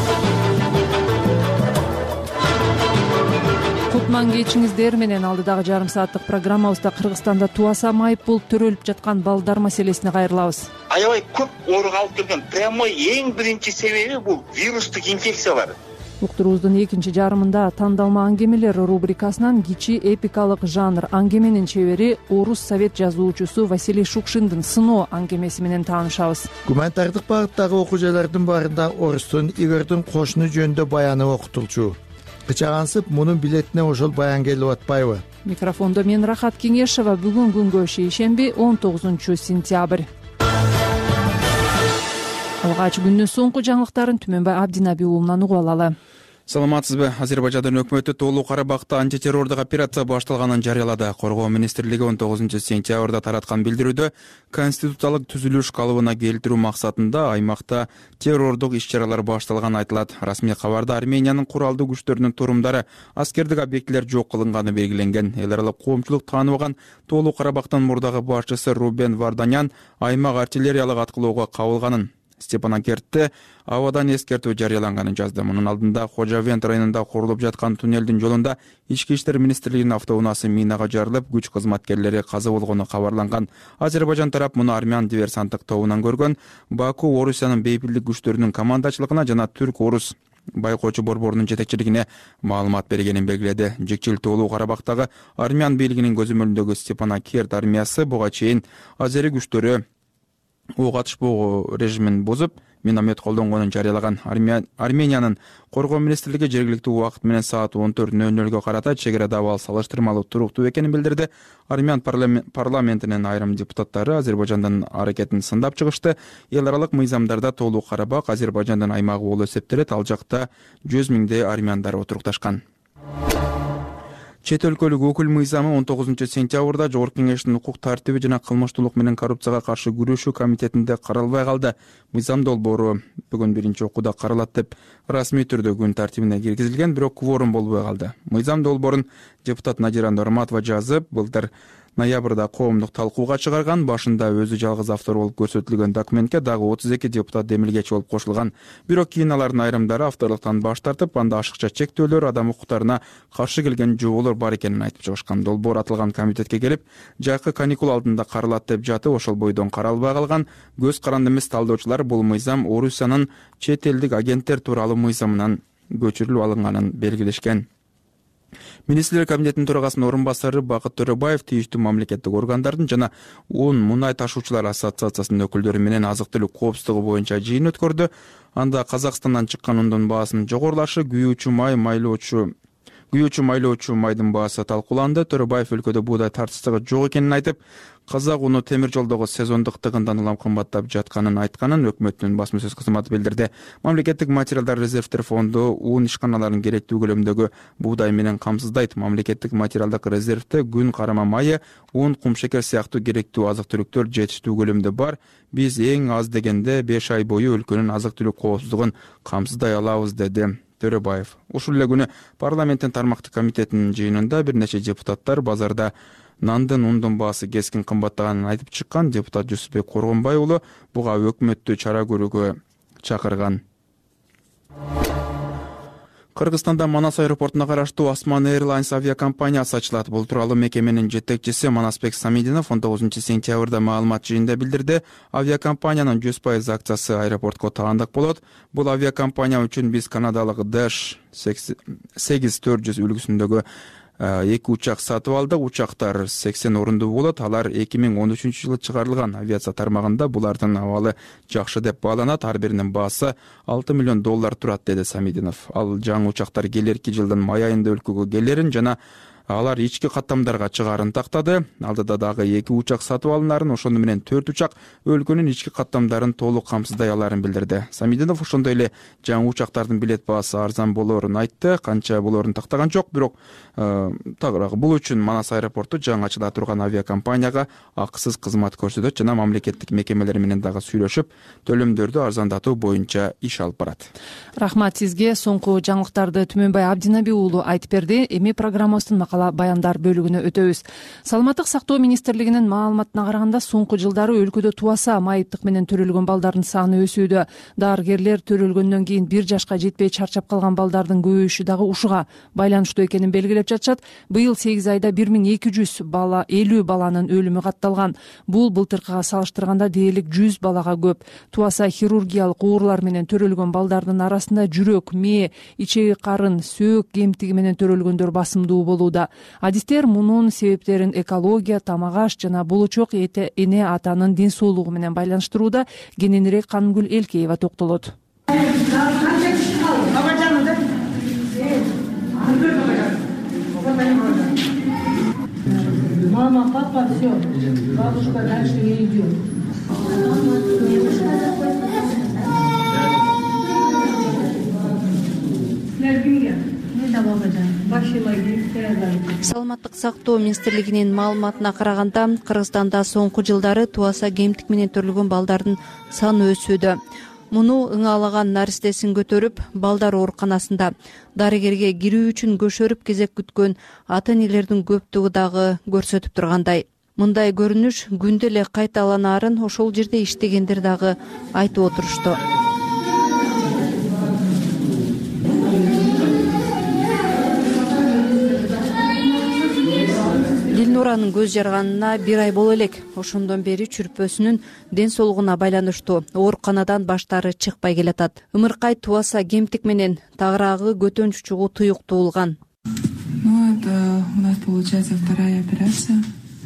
Кутман кечиңиздер менен алдыдагы жарым сааттык программабызда Кыргызстанда туаса майыппул төрөлүп жаткан балдар маселесине кайрылабыз. Аябай көп ооруга алып келген прямой эң биринчи себеби бул вирустук инфекциялар. Уктуруубуздун экинчи жарымында тандалма аңгемелер рубрикасынан кичи эпикалык жанр аңгеменин чебери орус совет жазуучусу Василий Шукшиндин сыноо аңгемеси менен таанышабыз. Гуманитардык багыттагы окуучулардын баарында орустун Игордун кошуну жөнүндө баяны окутулчу. Кычагансып, мунун билетине ошол баян келип атпайбы? Микрофондо мен Рахат Кеңешева. Бүгүн күнгө шейшемби он тогузунчу сентябрь. Алгач күндүн соңку жаңылыктарын Түмөнбай Абдинаби уулунан угуп алалы. Саламатсызбы? Азербайжандын өкмөтү Тоолуу Карабакта антитеррордук операция башталганын жарыялады. Коргоо министрлиги он тогузунчу сентябрда тараткан билдирүүдө конституциялык түзүлүш калыбына келтирүү максатында аймакта террордук иш-чаралар башталганы айтылат. Расмий кабарда Армениянын куралдуу күчтөрүнүн турумдары, аскердик объектилер жок кылынганы белгиленген. Эл аралык коомчулук тааныбаган Тоолуу Карабактын мурдагы башчысы Рубен Варданян аймак артиллериялык аткылоого кабылганын, Степанакертте абадан эскертүү жарыяланганын жазды. Мунун алдында Хожавент районунда курулуп жаткан туннелдин жолунда Ички иштер министрлигинин автоунаасы минага жарылып, күч кызматкерлери каза болгону кабарланган. Азербайжан тарап муну армян диверсанттык тобунан көргөн. Баку Орусиянын бейбилдик күчтөрүнүн командачылыгына жана түрк-орус байкоочу борборунун жетекчилигине маалымат бергенин белгиледи. Жекчил Тоолуу Карабактагы армян бийлигинин көзөмөлүндөгү Степанакерт армиясы буга чейин азери күчтөрү ок атышпоо режимин бузуп, миномет колдонгонун жарыялаган. Армениянын коргоо министрлиги жергиликтүү убакыт менен саат он төрт нөл нөлгө карата чек арада абал салыштырмалуу туруктуу экенин билдирди. Армян парламентинин айрым депутаттары Азербайжандын аракетин сындап чыгышты. Эл аралык мыйзамдарда Тоолуу Карабак Азербайжандын аймагы болуп эсептелет. Ал жакта жүз миңдей армяндар отурукташкан. Чет өлкөлүк өкүл мыйзамы он тогузунчу сентябрда Жогорку Кеңештин укук тартиби жана кылмыштуулук менен коррупцияга каршы күрөшүү комитетинде каралбай калды. Мыйзам долбоору бүгүн биринчи окууда каралат деп расмий түрдө күн тартибине киргизилген, бирок кворум болбой калды. Мыйзам долбоорун депутат Надира Нурматова жазып, былтыр ноябрда коомдук талкууга чыгарган. Башында өзү жалгыз автор болуп көрсөтүлгөн документке дагы отуз эки депутат демилгечи болуп кошулган. Бирок кийин алардын айрымдары авторлуктан баш тартып, анда ашыкча чектөөлөр, адам укуктарына каршы келген жоболор бар экенин айтып чыгышкан. Долбоор атылган комитетке келип, жакы каникул алдында каралат деп жатып, ошол бойдон каралбай калган. Көз каранды эмес талдоочулар бул мыйзам Орусиянын чет элдик агенттер тууралуу мыйзамынан көчүрүлүп алынганын белгилешкен. Министрлер комитетинин төрагасынын орун басары Бакыт Төрөбаев тийиштүү мамлекеттик органдардын жана он мунай ташуучулар ассоциациясынын өкүлдөрү менен азык-түлүк коопсуздугу боюнча жыйын өткөрдү. Анда Казакстандан чыккан ундун баасынын жогорулашы, күйүүчү май, майлоочу күйүүчү майлоочу майдын баасы талкууланды. Төрөбаев өлкөдө буудай тартыштыгы жок экенин айтып, казак уну темир жолдогу сезондуктугундан улам кымбаттап жатканын айтканын өкмөттүн басма сөз кызматы билдирди. Мамлекеттик материалдар резервтер фонду ун ишканаларын керектүү көлөмдөгү буудай менен камсыздайт. Мамлекеттик материалдык резервте күн карама майы, ун, кумшекер сыяктуу керектүү азык-түлүктөр жетиштүү көлөмдө бар. Биз эң аз дегенде беш ай бою өлкөнүн азык-түлүк коопсуздугун камсыздай алабыз, деди Төрөбаев. Ушул эле күнү парламенттин тармактык комитетинин жыйынында бир нече депутаттар базарда нандын, ундун баасы кескин кымбаттаганын айтып чыккан. Депутат Жусупбек Коргонбай уулу буга өкмөттү чара көрүүгө чакырган. Кыргызстанда Манас аэропортуна караштуу Осман Airlines авиакомпаниясы ачылат. Бул тууралуу мекеменин жетекчиси Манасбек Самидинов он тогузунчу сентябрда маалымат жыйынында билдирди. Авиакомпаниянын жүз пайыз акциясы аэропортко таандык болот. Бул авиакомпания үчүн биз канадалык Dash сегиз төрт жүз үлгүсүндөгү эки учак сатып алдык. Учактар сексен орундуу болот. Алар эки миң он үчүнчү жылы чыгарылган. Авиация тармагында булардын абалы жакшы деп бааланат. Ар биринин баасы алты миллион доллар турат, деди Самидинов. Ал жаңы учактар келерки жылдын май айында өлкөгө келерин жана алар ички каттамдарга чыгаарын тактады. Алдыда дагы эки учак сатып алынарын, ошону менен төрт учак өлкөнүн ички каттамдарын толук камсыздай аларын билдирди. Самидинов ошондой эле жаңы учактардын билет баасы арзан болоорун айтты. Канча болоорун тактаган жок, бирок тагыраак бул үчүн Манас аэропорту жаңы ачыла турган авиакомпанияга акысыз кызмат көрсөтөт жана мамлекеттик мекемелер менен дагы сүйлөшүп, төлөмдөрдү арзандатуу боюнча иш алып барат. Рахмат сизге. Соңку жаңылыктарды Түмөнбай Абдинаби уулу айтып берди. Эми программабыздын макала баяндар бөлүгүнө өтөбүз. Саламаттык сактоо министрлигинин маалыматына караганда, соңку жылдары өлкөдө туаса майыптык менен төрөлгөн балдардын саны өсүүдө. Дарыгерлер төрөлгөндөн кийин бир жашка жетпей чарчап калган балдардын көбөйүшү дагы ушуга байланыштуу экенин белгилеп жатышат. Быйыл сегиз айда бир миң эки жүз бала, элүү баланын өлүмү катталган. Бул былтыркыга салыштырганда дээрлик жүз балага көп. Туаса хирургиялык оорулар менен төрөлгөн балдардын арасында жүрөк, мээ, ичеги карын, сөөк кемтиги менен төрөлгөндөр басымдуу болууда. Адистер мунун себептерин экология, тамак-аш жана болочок эне атанын ден соолугу менен байланыштырууда. Кененирээк Канымгүл Элкеева токтолот. Мама, папа, все. Бабушка дальше не идет. Саламаттык сактоо министрлигинин маалыматына караганда, Кыргызстанда соңку жылдары туаса кемтик менен төрөлгөн балдардын саны өсүүдө. Муну ыңалаган наристесин көтөрүп, балдар ооруканасында дарыгерге кирүү үчүн көшөрүп кезек күткөн ата-энелердин көптүгү дагы көрсөтүп тургандай. Мындай көрүнүш күндө эле кайталанаарын ошол жерде иштегендер дагы айтып отурушту. Дилнуранын көз жарганына бир ай боло элек. Ошондон бери чүрпөсүнүн ден соолугуна байланыштуу ооруканадан баштары чыкпай келатат. Ымыркай туаса кемтик менен тагыраагы көтөнчү чугуу туюк туулган. Ну, это у нас получается вторая операция.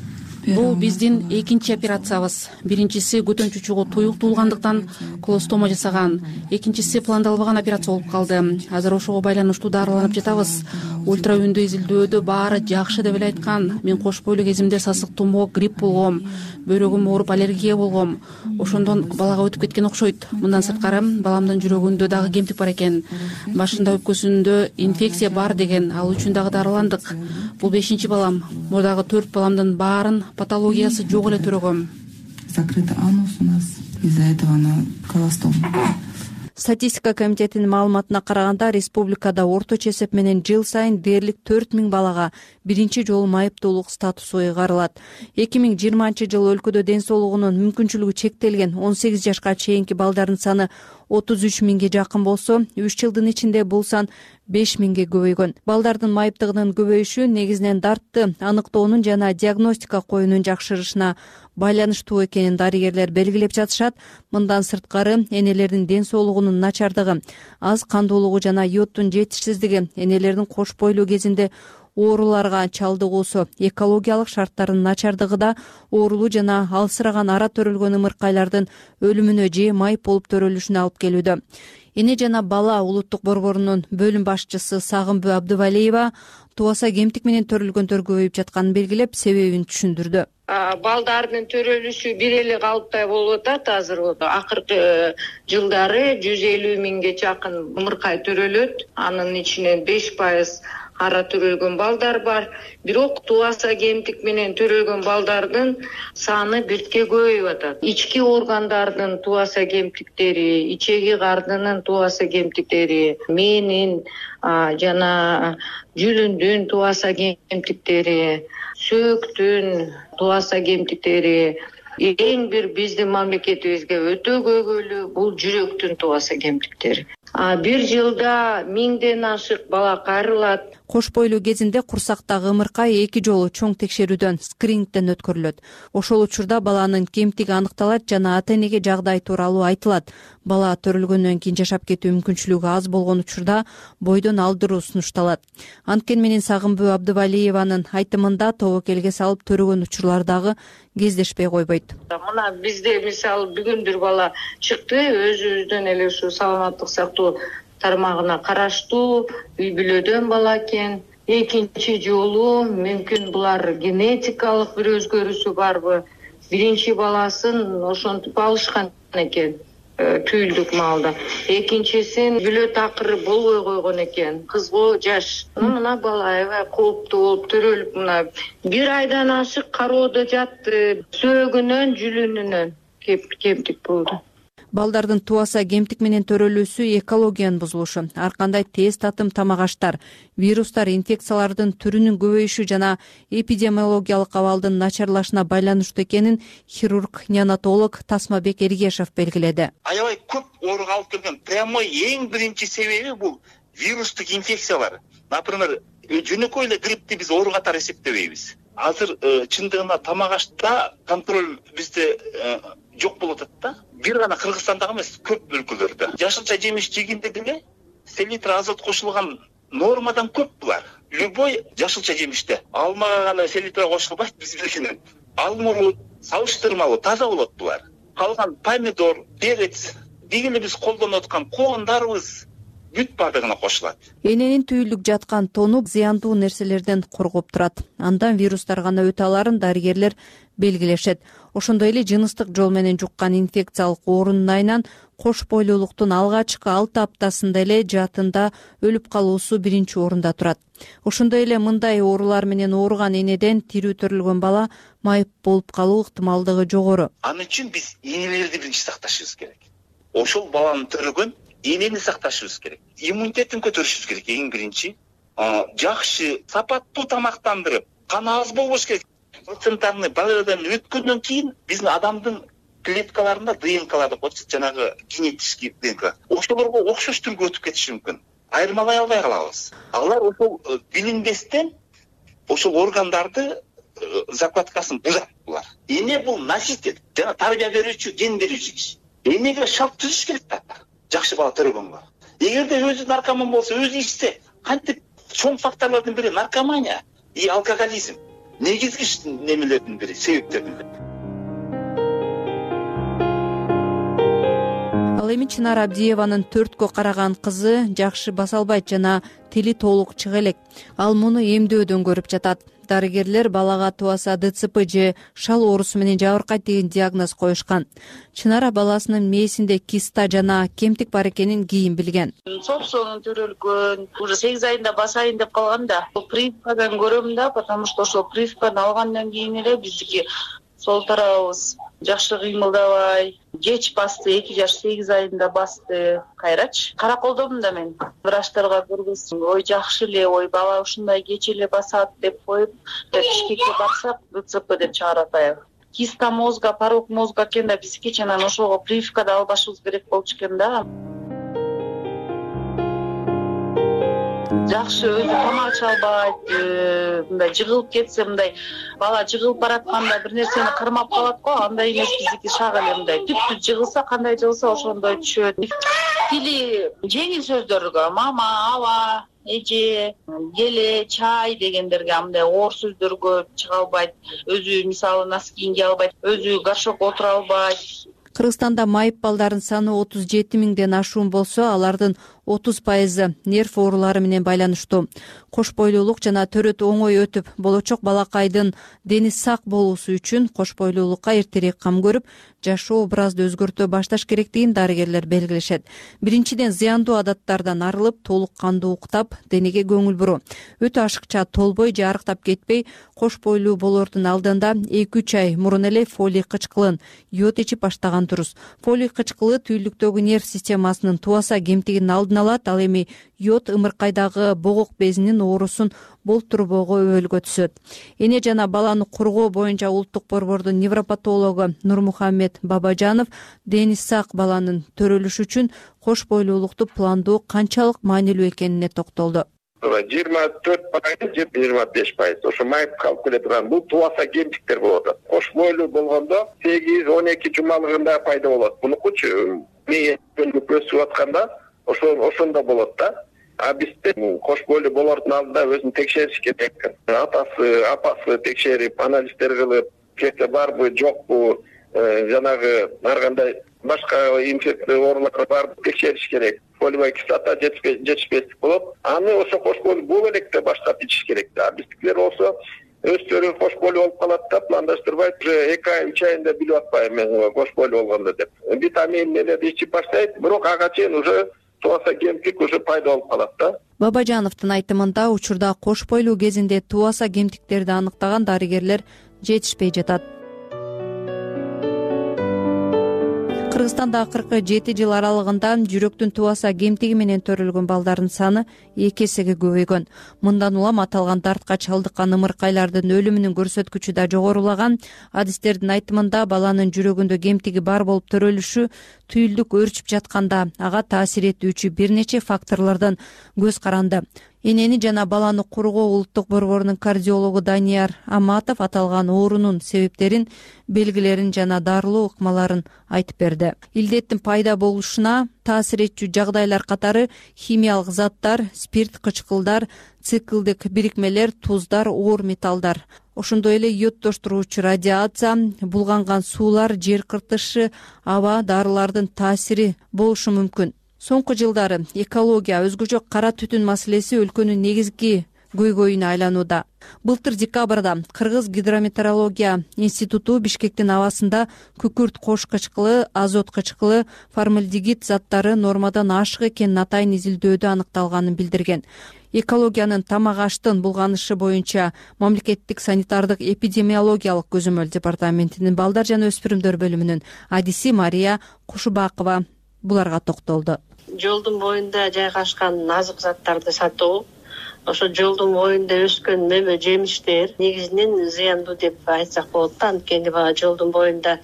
Бул биздин экинчи операциябыз. Биринчиси көтөнчү чугуу туюк туулгандыктан колостома жасаган, экинчиси пландалбаган операция болуп калды. Азыр ошого байланыштуу дарыланып жатабыз. Ультра үндүү изилдөөдө баары жакшы деп эле айткан. Мен кош бойлуу кезимде сасык тумоо, грипп болгом, бөйрөгүм ооруп аллергия болгом. Ошондон балага өтүп кеткен окшойт. Мындан сырткары баламдын жүрөгүндө дагы кемтик бар экен. Башында өпкөсүндө инфекция бар деген, ал үчүн дагы дарыландык. Бул бешинчи балам. Мурдагы төрт баламдын баарын патологиясы жок эле төрөгөм. Закрытый анус у нас, из-за этого она колостома. Статистика комитетинин маалыматына караганда, республикада орточо эсеп менен жыл сайын дээрлик төрт миң балага биринчи жолу майыптуулук статусу ыйгарылат. эки миң жыйырманчы жылы өлкөдө ден соолугунун мүмкүнчүлүгү чектелген он сегиз жашка чейинки балдардын саны отуз үч миңге жакын болсо, үч жылдын ичинде бул сан беш миңге көбөйгөн. Балдардын майыптыгынын көбөйүшү негизинен дартты аныктоонун жана диагностика коюунун жакшырышына байланыштуу экенин дарыгерлер белгилеп жатышат. Мындан сырткары энелердин ден соолугунун начардыгы, аз кандуулугу жана йодтун жетишсиздиги, энелердин кош бойлуу кезинде ооруларга чалдыгуусу, экологиялык шарттардын начардыгы да оорулуу жана алсыраган ара төрөлгөн ымыркайлардын өлүмүнө же майып болуп төрөлүшүнө алып келүүдө. Эне жана бала улуттук борборунун бөлүм башчысы Сагынбү Абдывалиева туаса кемтик менен төрөлгөндөр көбөйүп жатканын белгилеп, себебин түшүндүрдү. Балдардын төрөлүшү бир эле калыптай болуп атат. Азыр акыркы жылдары жүз элүү миңге жакын ымыркай төрөлөт. Анын ичинен беш пайыз ара төрөлгөн балдар бар. Бирок туаса кемтик менен төрөлгөн балдардын саны биртке көбөйүп атат. Ички органдардын туаса кемтиктери, ичеги кардынын туаса кемтиктери, мээнин жана жүлүндүн туаса кемтиктери, сөөктүн туаса кемтиктери, эң бир биздин мамлекетибизге өтө көйгөйлүү бул жүрөктүн туаса кемтиктери. бир жылда миңден ашык бала кайрылат. Кош бойлуу кезинде курсактагы ымыркай эки жолу чоң текшерүүдөн, скринингден өткөрүлөт. Ошол учурда баланын кемтиги аныкталат жана ата-энеге жагдай тууралуу айтылат. Бала төрөлгөндөн кийин жашап кетүү мүмкүнчүлүгү аз болгон учурда бойдон алдыруу сунушталат. Анткени менен Сагынбүү Абдывалиеванын айтымында тобокелге салып төрөгөн учурлар дагы кездешпей койбойт. Мына бизде мисалы бүгүн бир бала чыкты, өзүбүздөн эле ушу саламаттык сактоо тармагына караштуу үй бүлөдөн бала экен. Экинчи жолу мүмкүн булар генетикалык бир өзгөрүүсү барбы? Биринчи баласын ошентип алышкан экен түйүлдүк маалда. Экинчисин бүлө такыры болбой койгон экен. Кызго жаш. Мына бала аябай кооптуу болуп төрөлүп, мына бир айдан ашык кароодо жатты. Сөөгүнөн, жүлүнүнөн кемтик болду. Балдардын туаса кемтик менен төрөлүүсү экологиянын бузулушу, ар кандай тез татым тамак аштар, вирустар, инфекциялардын түрүнүн көбөйүшү жана эпидемиологиялык абалдын начарлашына байланыштуу экенин хирург, неонатолог Тасмабек Эргешев белгиледи. Аябай көп ооруга алып келген прямой эң биринчи себеби бул вирустук инфекциялар. Например, жөнөкөй эле гриппти биз оору катары эсептебейбиз. Азыр чындыгында тамак ашта контроль бизде жок болуп атат да. Бир гана Кыргызстандагы эмес, көп өлкөлөрдө. Жашылча жемиш жегенде деле селитр азот кошулган нормадан көп булар. Любой жашылча жемиште алмага гана селитр кошулбайт, биз билгенен. Алмуру, салыштырмалуу, таза болот булар. Калган помидор, перец, дегеле биз колдонуп аткан коондарыбыз бүт баардыгына кошулат. Эненин түйүлдүк жаткан тону зыяндуу нерселерден коргоп турат. Андан вирустар гана өтө аларын дарыгерлер белгилешет. Ошондой эле жыныстык жол менен жуккан инфекциялык оорунун айынан кош бойлуулуктун алгачкы алты аптасында эле жаатында өлүп калуусу биринчи орунда турат. Ошондой эле мындай оорулар менен ооруган энеден тирүү төрөлгөн бала майып болуп калуу ыктымалдыгы жогору. Аны үчүн биз энелерди биринчи сакташыбыз керек. Ошол баланы төрөгөн энени сакташыбыз керек. Иммунитетин көтөрүшүбүз керек эң биринчи. Жакшы, сапаттуу тамактандырып, кан аз болбош керек. Плацентарный баладан өткөндөн кийин биздин адамдын клеткаларында ДНКлар деп коет, жанагы генетический ДНК. Ошолорго окшош түргө өтүп кетиши мүмкүн. Айырмалай албай калабыз. Алар ошол билинбестен ошол органдарды закладкасын бузат булар. Эне бул носитель, жана тарбия берүүчү, ген берүүчү киши. Энеге шарт түзүш керек да. Жакшы бала төрөгөн бар. Эгерде өзү наркоман болсо, өзү ичсе, кантип чоң факторлордун бири наркомания и алкоголизм. Негизги немелердин бири, себептердин бири. Ал эми Чынар Абдиеванын төрткө караган кызы жакшы баса албайт жана тили толук чыга элек. Ал муну эмдөөдөн көрүп жатат. Дарыгерлер балага туаса ДЦП же шал оорусу менен жабыркайт деген диагноз коюшкан. Чынара баласынын мээсинде киста жана кемтик бар экенин кийин билген. Сопсонун төрөлгөн, уже сегиз айында басайын деп калган да. Прививкадан көрөм да, потому что ошол прививканы алгандан кийин эле биздики сол тарабыбыз жакшы кыймылдабай, кеч басты, эки жаш сегиз айында басты. Кайрач караколдомун да мен. Врачтарга көргөзсөм, ой жакшы эле, ой бала ушундай кеч эле басат деп коюп, Бишкекке барсак ДЦП деп чыгарат аябай. Киста мозга, порок мозга экен да, биз кеченен ошого прививкада албашыбыз керек болчу экен да. Жакшы өзү тамак иче албайт, мындай жыгылып кетсе, мындай бала жыгылып баратканда бир нерсени кырмап калат го, андай эмес биздики шак эле мындай түп-түп жыгылса, кандай жыгылса ошондой түшөт. Тили жеңил сөздөргө мама, аба, эже, келе, чай дегендерге мындай оор сөздөргө чыга албайт. Өзү мисалы носки кийине албайт, өзү горшокко отура албайт. Кыргызстанда майып балдардын саны отуз жети миңден ашуун болсо, алардын отуз пайызы нерв оорулары менен байланыштуу. Кош бойлуулук жана төрөт оңой өтүп, болочок балакайдын дени сак болуусу үчүн кош бойлуулукка эртерээк кам көрүп, жашоо образды өзгөртө башташ керектигин дарыгерлер белгилешет. Биринчиден, зыяндуу адаттардан арылып, толук кандуу уктап, денеге көңүл буруу. Өтө ашыкча толбой же арыктап кетпей, кош бойлуу болоордун алдында эки үч ай мурун эле фолий кычкылын йод ичип баштаган дурус. Фолий кычкылы түйүлдүктөгү нерв системасынын туаса кемтигинин алдын саналат. Ал эми йод ымыркайдагы богок безинин оорусун болтурбоого өбөлгө түшөт. Эне жана баланы коргоо боюнча улуттук борбордун невропатологу Нурмухаммед Бабажанов Денис Сак баланын төрөлүшү үчүн кош бойлуулукту пландоо канчалык маанилүү экенине токтолду. жыйырма төрт пайыз же жыйырма беш пайыз ошо майып калып келе турган бул тубаса кемтиктер болуп атат. Кош бойлуу болгондо сегиз он эки жумалыгында пайда болот. Бунукучу мээп өсүп атканда ошо ошондо болот да. А бизде кош бойлуу болордун алдында өзүн текшериш керек. Атасы, апасы текшерип, анализдер кылып, инфекция барбы, жокпу, жанагы ар кандай башка инфекция оорулар барбы текшериш керек. Фолиевая кислота жетишпештик болот. Аны ошо кош бойлуу бул электе баштап ичиш керек да. Биздикилер болсо өздөрү кош бойлуу болуп калат да, пландаштырбайт. Уже эки ай үч айында билип атпайм мен кош бойлуу болгондо деп. Витамин элерди ичип баштайт, бирок ага чейин уже тубаса кемтик уже пайда болуп калат да. Бабажановдун айтымында учурда кош бойлуу кезинде тубаса кемтиктерди аныктаган дарыгерлер жетишпей жатат. Кыргызстанда кырк жети жыл аралыгында жүрөктүн тубаса кемтиги менен төрөлгөн балдардын саны эки эсеге көбөйгөн. Мындан улам аталган дартка чалдыккан ымыркайлардын өлүмүнүн көрсөткүчү да жогорулаган. Адистердин айтымында баланын жүрөгүндө кемтиги бар болуп төрөлүшү түйүлдүк өөрчүп жатканда ага таасир этүүчү бир нече факторлордон көз каранды. Энени жана баланы коргоо улуттук борборунун кардиологу Данияр Аматов аталган оорунун себептерин, белгилерин жана дарылоо ыкмаларын айтып берди. Илдеттин пайда болушуна таасир этчү жагдайлар катары химиялык заттар, спирт, кычкылдар, циклдик бирикмелер, туздар, оор металлдар. Ошондой эле йоддоштуруучу радиация, булганган суулар, жер кыртышы, аба, дарылардын таасири болушу мүмкүн. Соңку жылдары экология, өзгөчө кара түтүн маселеси өлкөнүн негизги көйгөйүнө айланууда. Былтыр декабрда Кыргыз гидрометеорология институту Бишкектин абасында күкүрт, кош кычкылы, азот кычкылы, формальдегид заттары нормадан ашык экенин атайын изилдөөдө аныкталганын билдирген. Экологиянын тамак аштын булганышы боюнча мамлекеттик санитардык эпидемиологиялык көзөмөл департаментинин балдар жана өспүрүмдөр бөлүмүнүн адиси Мария Кушубакова буларга токтолду. Жолдун боюнда жайгашкан азык заттарды сатуу, ошо жолдун боюнда өскөн мөмө жемиштер негизинен зыяндуу деп айтсак болот да. Анткени баягы жолдун боюнда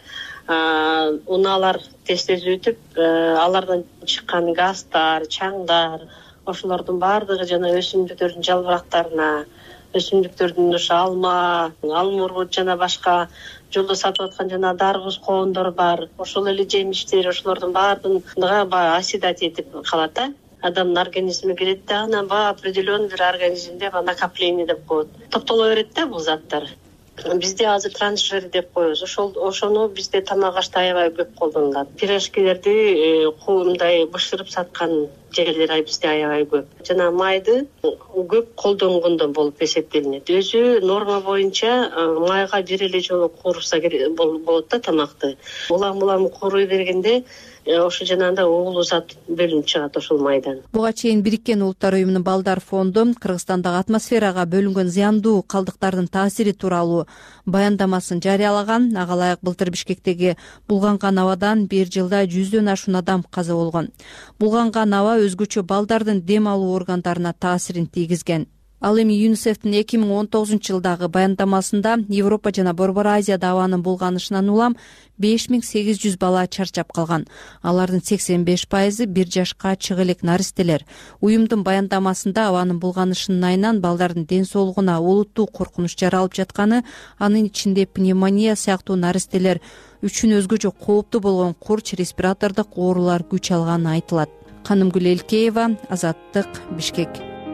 унаалар тез-тез өтүп, алардан чыккан газдар, чаңдар, ошолордун баардыгы жана өсүмдүктөрдүн жалбырактарына, өсүмдүктөрдүн ошо алма, алмурут жана башка жолдо сатып аткан жана дарбуз коондор бар. Ошол эле жемиштер, ошолордун баардыгына баягы осидать этип калат да. Адамдын организмине кирет да, анан баягы определенный бир организмде накопление деп коет. Топтоло берет да бул заттар. Бизде азыр трансжир деп коебуз. Ошол ошону бизде тамак ашта аябай көп колдонулат. Пирожкилерди мындай бышырып саткан жерлер бизде аябай көп. Жана майды көп колдонгондон болуп эсептелинет. Өзү норма боюнча майга бир эле жолу куурса болот да тамакты. Улам улам кууруй бергенде ошо жанагындай уулуу зат бөлүнүп чыгат ошол майдан. Буга чейин Бириккен Улуттар уюмунун балдар фонду Кыргызстандагы атмосферага бөлүнгөн зыяндуу калдыктардын таасири тууралуу баяндамасын жарыялаган. Ага ылайык былтыр Бишкектеги булганган абадан бир жылда жүздөн ашуун адам каза болгон. Булганган аба өзгөчө балдардын дем алуу органдарына таасирин тийгизген. Ал эми ЮНИСЕФтин эки миң он тогузунчу жылдагы баяндамасында Европа жана Борбор Азияда абанын булганышынан улам беш миң сегиз жүз бала чарчап калган. Алардын сексен беш пайызы бир жашка чыга элек наристелер. Уюмдун баяндамасында абанын булганышынын айынан балдардын ден соолугуна олуттуу коркунуч жаралып жатканы, анын ичинде пневмония сыяктуу наристелер үчүн өзгөчө кооптуу болгон курч респиратордук оорулар күч алганы айтылат. Канымгүл Элкеева, Азаттык, Бишкек.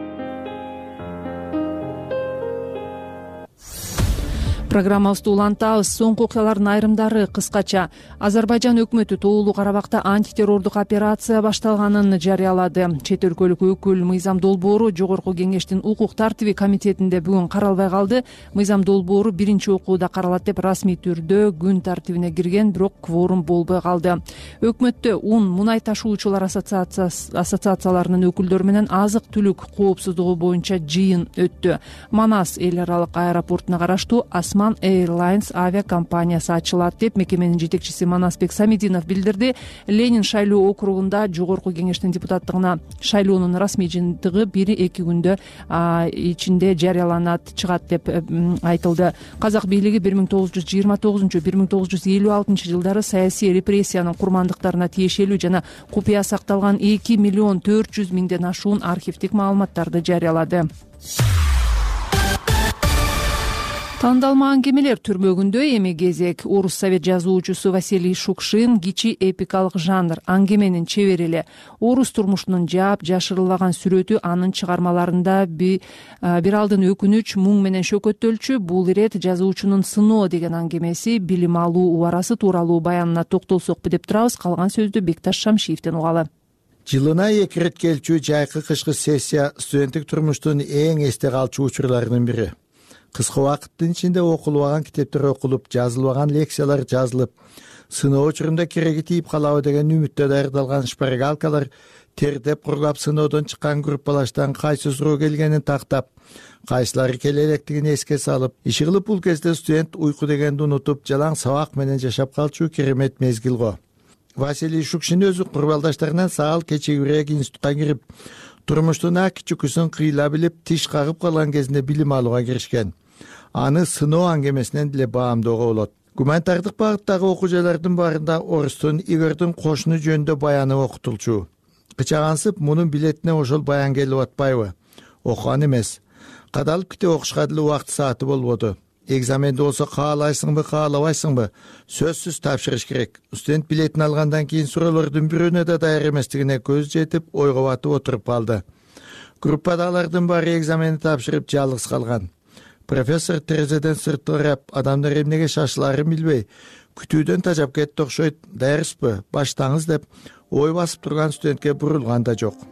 Программабызды улантабыз. Соңку окуялардын айрымдары кыскача. Азербайжан өкмөтү Тоолуу Карабакта антитеррордук операция башталганын жарыялады. Чет өлкөлүк өкүл Мыйзам Долбоору Жогорку Кеңештин укук тартиби комитетинде бүгүн каралбай калды. Мыйзам Долбоору биринчи окууда каралат деп расмий түрдө күн тартибине кирген, бирок кворум болбой калды. Өкмөттө ун мунай ташуучулар ассоциацияларынын өкүлдөрү менен азык түлүк коопсуздугу боюнча жыйын өттү. Манас эл аралык аэропортуна караштуу Асма Osman Airlines авиакомпаниясы ачылат деп мекеменин жетекчиси Манасбек Самидинов билдирди. Ленин шайлоо округунда жогорку кеңештин депутаттыгына шайлоонун расмий жыйынтыгы бир-эки күндө ичинде жарыяланат чыгат деп айтылды. Казак бийлиги бир миң тогуз жүз жыйырма тогузунчу — бир миң тогуз жүз элүү алтынчы жылдары саясий репрессиянын курмандыктарына тиешелүү жана купуя сакталган эки миллион төрт жүз миңден ашуун архивдик маалыматтарды жарыялады. Тандалма аңгемелер түрмөгүндө эми кезек. Орус совет жазуучусу Василий Шукшин кичи эпикалык жанр аңгеменин чебери. Орус турмушунун жаап жашырылбаган сүрөтү анын чыгармаларында бир алдын өкүнүч, муң менен шөкөттөлчү. Бул ирет жазуучунун сыноо деген аңгемеси билим алуу убарасы тууралуу баянына токтолсокпу деп турабыз. Калган сөздү Бекташ Шамшиевден угалы. Жылына эки ирет келчү жайкы кышкы сессия студенттик турмуштун эң эсте калчу учурларынын бири. Кыска убакыттын ичинде окулбаган китептер окулуп, жазылбаган лекциялар жазылып, сыноо учурунда кереги тийип калабы деген үмүттө даярдалган шпаргалкалар тердеп кургап, сыноодон чыккан группалаштан кайсы суроо келгенин тактап, кайсылары келе электигин эске салып, иши кылып бул кезде студент уйку дегенди унутуп, жалаң сабак менен жашап калчу керемет мезгил го. Василий Шукшин өзү курбалдаштарынан саал кечегирээк институтка кирип, турмуштун аки чүкүсүн кыйла билип, тиш кагып калган кезинде билим алууга киришкен. Аны сыноо аңгемесинен деле баамдоого болот. Гуманитардык багыттагы окуу жайлардын баарында орустун Игордун кошуну жөнүндө баяны окутулчу. Кычагансып, мунун билетине ошол баян келип атпайбы? Окуган эмес. Кадалып ките окушка деле убакыт сааты болбоду. Экзаменде болсо каалайсыңбы, каалабайсыңбы? Сөзсүз тапшырыш керек. Студент билетин алгандан кийин суроолордун бирөөнө да даяр эместигине көз жетип, ойго батып отуруп калды. Группадагылардын баары экзаменди тапшырып жалгыз калган. Профессор терезеден сырттырап, адамдар эмнеге шашыларын билбей, күтүүдөн тажап кетти окшойт. Даярсызбы? Баштаңыз деп ой басып турган студентке бурулган да жок.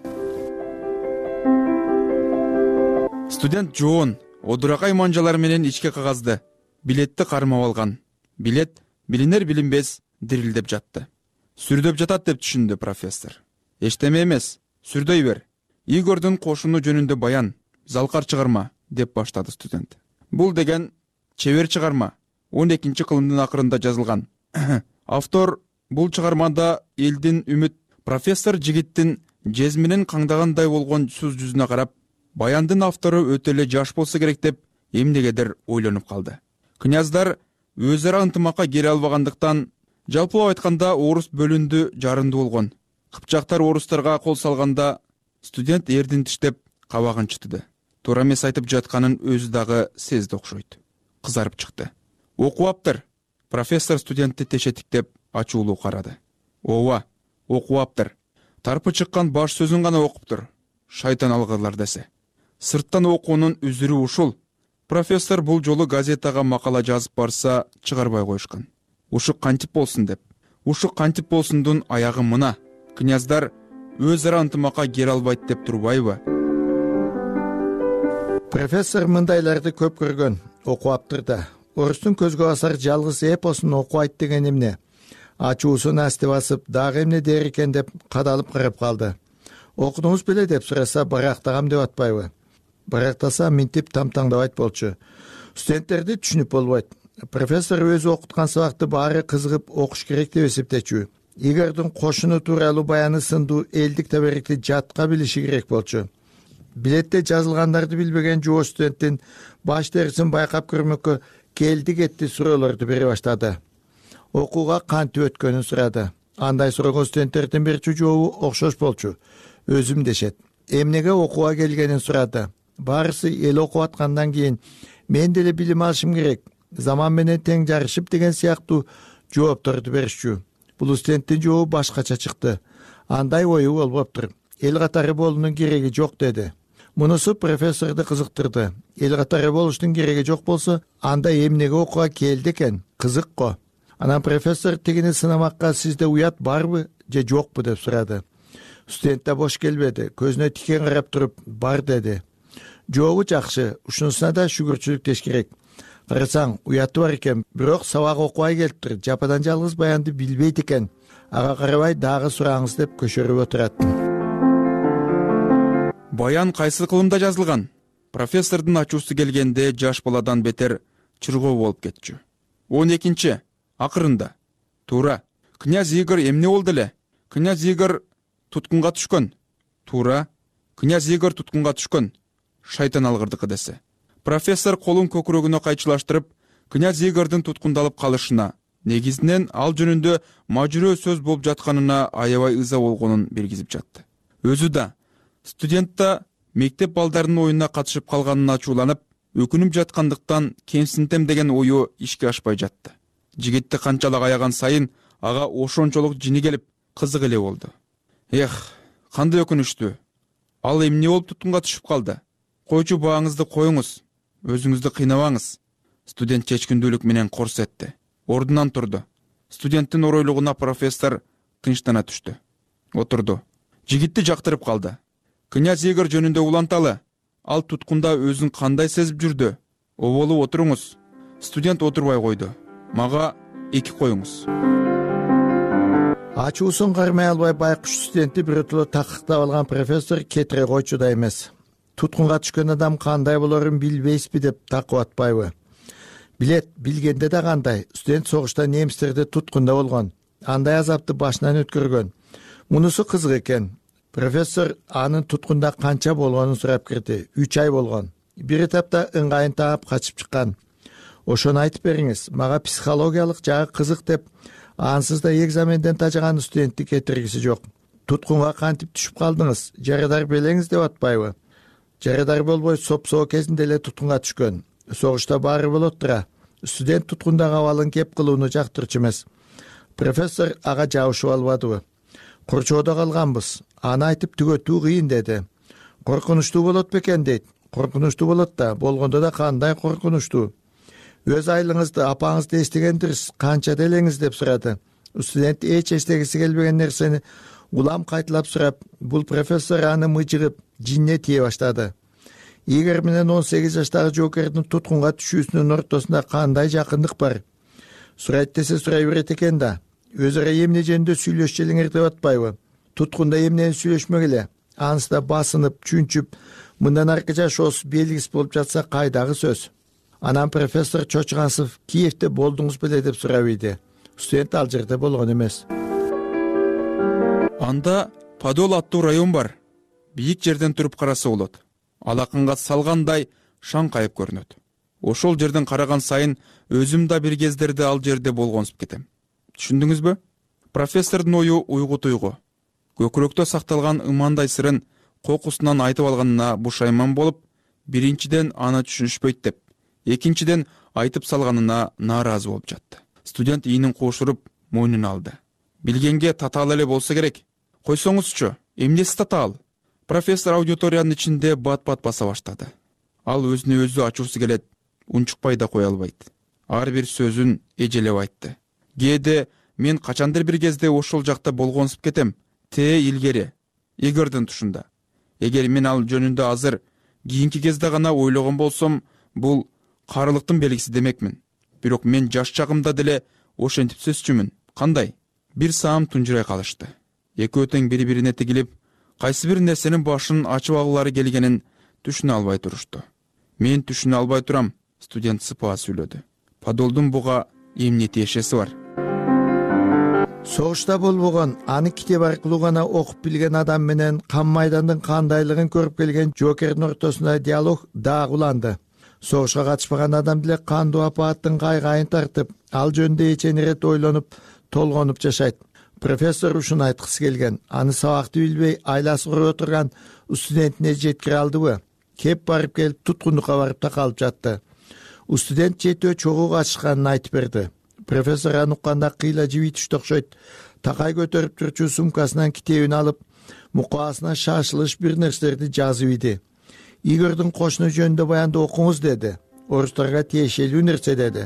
Студент жоон одуракай манжалар менен ичке кагазды билетти кармап алган. Билет билинер билинбес дирилдеп жатты. Сүрдөп жатат деп түшүндү профессор. Эчтеме эмес, сүрдөй бер. Игордун кошуну жөнүндө баян, залкар чыгарма деп баштады студент. Бул деген чебер чыгарма, он экинчи кылымдын акырында жазылган. Автор бул чыгармада элдин үмүт. Профессор жигиттин жезминин каңдагандай болгон сүз жүзүнө карап, баяндын автору өтө эле жаш болсо керек деп эмнегедир ойлонуп калды. Княздар өз ара ынтымакка келе албагандыктан, жалпылап айтканда орус бөлүндү, жарынды болгон. Кыпчактар орустарга кол салганда студент эрдин тиштеп кабагын чытты. Туура эмес айтып жатканын өзү дагы сезди окшойт. Кызарып чыкты. Окуаптыр. Профессор студентти тешетиктеп ачуулуу карады. Ооба, окуаптыр. Тарпы чыккан баш сөзүн гана окуптур. Шайтан алгырлар десе. Сырттан окуунун үзүрү ушул. Профессор бул жолу газетага макала жазып барса чыгарбай коюшкан. Ушук кантип болсун деп. Ушук кантип болсундун аягы мына. Княздар өз ара ынтымакка келе албайт деп турбайбы? Профессор мындайларды көп көргөн, окуаптыр да. Орустун көзгө басар жалгыз эпосун окуайт деген эмне? Ачуусун асты басып, дагы эмне дер экен деп кадалып карап калды. Окудуңуз беле деп сураса, барактагам деп атпайбы? Барактаса минтип тамтаңдабайт болчу. Студенттерди түшүнүп болбойт. Профессор өзү окуткан сабакты баары кызыгып окуш керек деп эсептечү. Игордун кошуну тууралуу баяны сындуу элдик табарикти жатка билиши керек болчу. Билетте жазылгандарды билбеген жоош студенттин баш терисин байкап көрмөккө келди кетти суроолорду бере баштады. Окууга кантип өткөнүн сурады. Андай сураган студенттердин берчү жообу окшош болчу. Өзүм дешет. Эмнеге окууга келгенин сурады. Баарысы эл окуп аткандан кийин мен деле билим алышым керек, заман менен тең жарышып деген сыяктуу жоопторду беришчү. Бул студенттин жообу башкача чыкты. Андай ою болбоптур. Эл катары болуунун кереги жок деди. Мунусу профессорду кызыктырды. Эл катары болуштун кереги жок болсо, анда эмнеге окууга келди экен? Кызык го. Анан профессор тигини сынамакка сизде уят барбы же жокпу деп сурады. Студент да бош келбеди. Көзүнө тикен карап туруп, бар деди. Жообу жакшы, ушунусуна да шүгүрчүлүктеш керек. Карасаң, уяты бар экен, бирок сабак окубай келиптир. Жападан жалгыз баянды билбейт экен. Ага карабай дагы сураңыз деп көчөрүп отурат. Баян кайсы кылымда жазылган? Профессордун ачуусу келгенде жаш баладан бетер чыргоо болуп кетчү. он экинчи акырында туура. Князь Игорь эмне болду эле? Князь Игорь туткунга түшкөн. Туура. Князь Игорь туткунга түшкөн. Шайтан алгырдыкы десе. Профессор колун көкүрөгүнө кайчылаштырып, князь Игорьдун туткундалып калышына, негизинен ал жөнүндө мажүрөө сөз болуп жатканына аябай ыза болгонун белгизип жатты. Өзү да, студент да мектеп балдарынын оюнуна катышып калганына ачууланып, өкүнүп жаткандыктан кемсинтем деген ою ишке ашпай жатты. Жигитти канчалык аяган сайын ага ошончолук жини келип, кызык эле болду. Эх, кандай өкүнүчтүү. Ал эмне болуп туткунга түшүп калды? Койчу бааңызды коюңуз, өзүңүздү кыйнабаңыз. Студент чечкиндүүлүк менен корс этти. Ордунан турду. Студенттин оройлугуна профессор тынчтана түштү. Отурду. Жигитти жактырып калды. Князь Игорь жөнүндө уланталы. Ал туткунда өзүн кандай сезип жүрдү? Оболуп отуруңуз. Студент отурбай койду. Мага эки коюңуз. Ачуусун кармай албай байкуш студентти бирөтөлө такыктап алган профессор кетире койчу да эмес. Туткунга түшкөн адам кандай болорун билбейсизби деп такып атпайбы? Билет, билгенде да кандай. Студент согушта немистерде туткунда болгон. Андай азапты башынан өткөргөн. Мунусу кызык экен. Профессор анын туткунда канча болгонун сурап кирди. үч ай болгон. Бир этапта ыңгайын таап качып чыккан. Ошону айтып бериңиз. Мага психологиялык жагы кызык деп, ансыз да экзаменден тажаган студентти кетиргиси жок. Туткунга кантип түшүп калдыңыз? Жарадар белеңиз деп атпайбы? Жарадар болбой соп-соо кезинде эле туткунга түшкөн. Согушта баары болот тура. Студент туткундагы абалын кеп кылууну жактырчу эмес. Профессор ага жабышып албадыбы? Курчоодо калганбыз. Аны айтып түгөтүү кыйын деди. Коркунучтуу болот бекен дейт. Коркунучтуу болот да, болгондо да кандай коркунучтуу. Өз айлыңызды апаңызды эстегендирсиз, канча делеңиз деп сурады. Студент эч эстегиси келбеген нерсени улам кайталап сурап, бул профессор аны мыжыгып, жинне тие баштады. Игорь менен он сегиз жаштагы жоокердин туткунга түшүүсүнүн ортосунда кандай жакындык бар? Сурайт десе сурай берет экен да. Өзара эмне жөнүндө сүйлөшчү элеңер деп атпайбы? Туткунда эмнени сүйлөшмөк эле? Анысы да басынып, чүнчүп, мындан аркы жашоосу белгисиз болуп жатса кайдагы сөз? Анан профессор Чочгасов Киевде болдуңуз беле деп сурап ийди. Студент ал жерде болгон эмес. Анда Подол аттуу район бар. Бийик жерден туруп караса болот. Алакынга салгандай шаңкайып көрүнөт. Ошол жерден караган сайын өзүм да бир кездерде ал жерде болгонсуп кетем. Түшүндүңүзбү? Профессордун ою уйгу туйгу. Көкүрөктө сакталган ымандай сырын кокусунан айтып алганына бушайман болуп, биринчиден аны түшүнүшпөйт деп, экинчиден айтып салганына нааразы болуп жатты. Студент ийинин куушуруп мойнуна алды. Билгенге татаал эле болсо керек. Койсоңузчу, эмнеси татаал? Профессор аудиториянын ичинде бат-бат баса баштады. Ал өзүнө өзү ачуусу келет, унчукпай да кое албайт. Ар бир сөзүн эжелеп айтты. Кээде мен качандыр бир кезде ошол жакта болгонсуп кетем. Те илгери, Игорьдун тушунда. Эгер мен ал жөнүндө азыр кийинки кезде гана ойлогон болсом, бул карылыктын белгиси демекмин. Бирок мен жаш чагымда деле ошентип сөзчүмүн. Кандай? Бир саам тунжурай калышты. Экөө тең бири-бирине тигилип, кайсы бир нерсенин башын ачып алгылары келгенин түшүнө албай турушту. Мен түшүнө албай турам, студент сыпаа сүйлөдү. Подолдун буга эмне тиешеси бар? Согушта болбогон, аны китеп аркылуу гана окуп билген адам менен кан майдандын кандайлыгын көрүп келген жоокердин ортосунда диалог дагы уланды. Согушка катышпаган адам деле кандуу апааттын кайгайын тартып, ал жөнүндө эчен ирет ойлонуп, толгонуп жашайт. Профессор ушуну айткысы келген. Аны сабакты билбей айласы куруп отурган студентине жеткире алдыбы? Кеп барып келип туткундукка барып такалып жатты. Студент жетөө чогуу качышканын айтып берди. Профессор аны укканда кыйла жиби түштү окшойт. Такай көтөрүп турчу сумкасынан китебин алып, мукаасына шашылыш бир нерселерди жазып ийди. Игорьдун кошуну жөнүндө баянды окуңуз деди. Орустарга тиешелүү нерсе деди.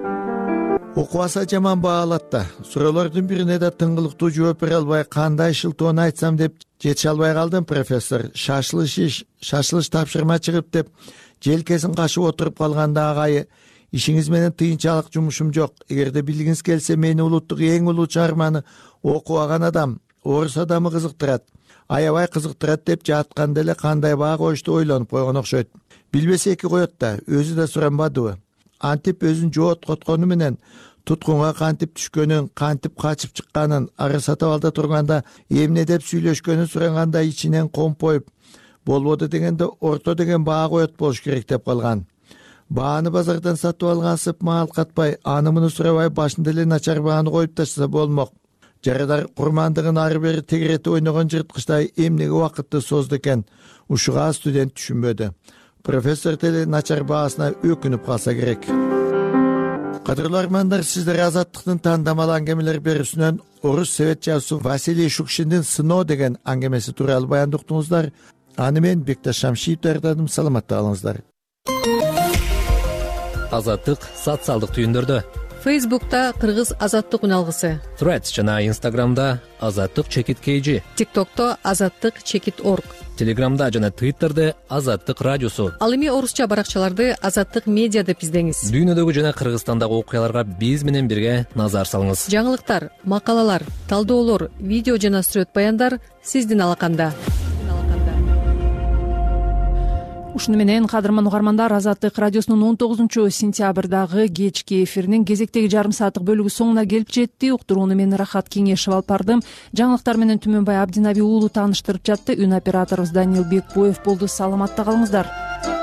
Окубаса жаман баалат да. Суроолордун бирине да тыңгылыктуу жооп бере албай, кандай шылтоону айтсам деп жете албай калдым, профессор. Шашылыш иш, шашылыш тапшырма чыгып деп желкесин кашып отуруп калганда агайы, ишиңиз менен тыйынчалык жумушум жок. Эгерде билгиңиз келсе, мени улуттук эң улуу чыгарманы окубаган адам, орус адамы кызыктырат. Аябай кызыктырат деп жатканда эле кандай баа коюшту ойлонуп койгон окшойт. Билбесе эки коет да, өзү да суранбадыбы? антип өзүн жооткоткону менен туткунга кантип түшкөнүн, кантип качып чыкканын, ары сатып алда турганда эмне деп сүйлөшкөнүн сураганда ичинен компоюп, болбоду дегенде орто деген баа коет болуш керек деп калган. Бааны базардан сатып алгансып маал катпай, аны муну сурабай башында эле начар бааны коюп таштаса болмок. Жарадар курмандыгын ары бери тегеретип ойногон жырткычтай эмнеге убакытты созду экен, ушуга студент түшүнбөдү. Профессор деле начар баасына өкүнүп калса керек. Кадырлуу армандар, сиздер Азаттыктын тандамал аңгемелер берүүсүнөн орус совет жазуусу Василий Шукшиндин «Сыноо» деген аңгемеси тууралуу баянды уктуңуздар. Аны мен Бекташ Шамшиев даярдадым. Саламатта калыңыздар. Азаттык социалдык түйүндөрдө. Фейсбукта Кыргыз Азаттык үналгысы. Threads жана Инстаграмда Азаттык чекит kg. ТикТокто Азаттык чекит орг. Телеграмда жана Твиттерде Азаттык радиосу. Ал эми орусча баракчаларды Азаттык медиа деп издеңиз. Дүйнөдөгү жана Кыргызстандагы окуяларга биз менен бирге назар салыңыз. Жаңылыктар, макалалар, талдоолор, видео жана сүрөт баяндар сиздин алаканда. Ушуну менен кадырман угармандар, Азаттык радиосунун он тогузунчу сентябрдагы кечки эфиринин кезектеги жарым сааттык бөлүгү соңуна келип жетти. Уктурууну мен Рахат Кеңешев алып бардым. Жаңылыктар менен Түмөнбай Абдинаби уулу тааныштырып жатты. Үн операторубуз Даниил Бекбоев болду. Саламатта калыңыздар.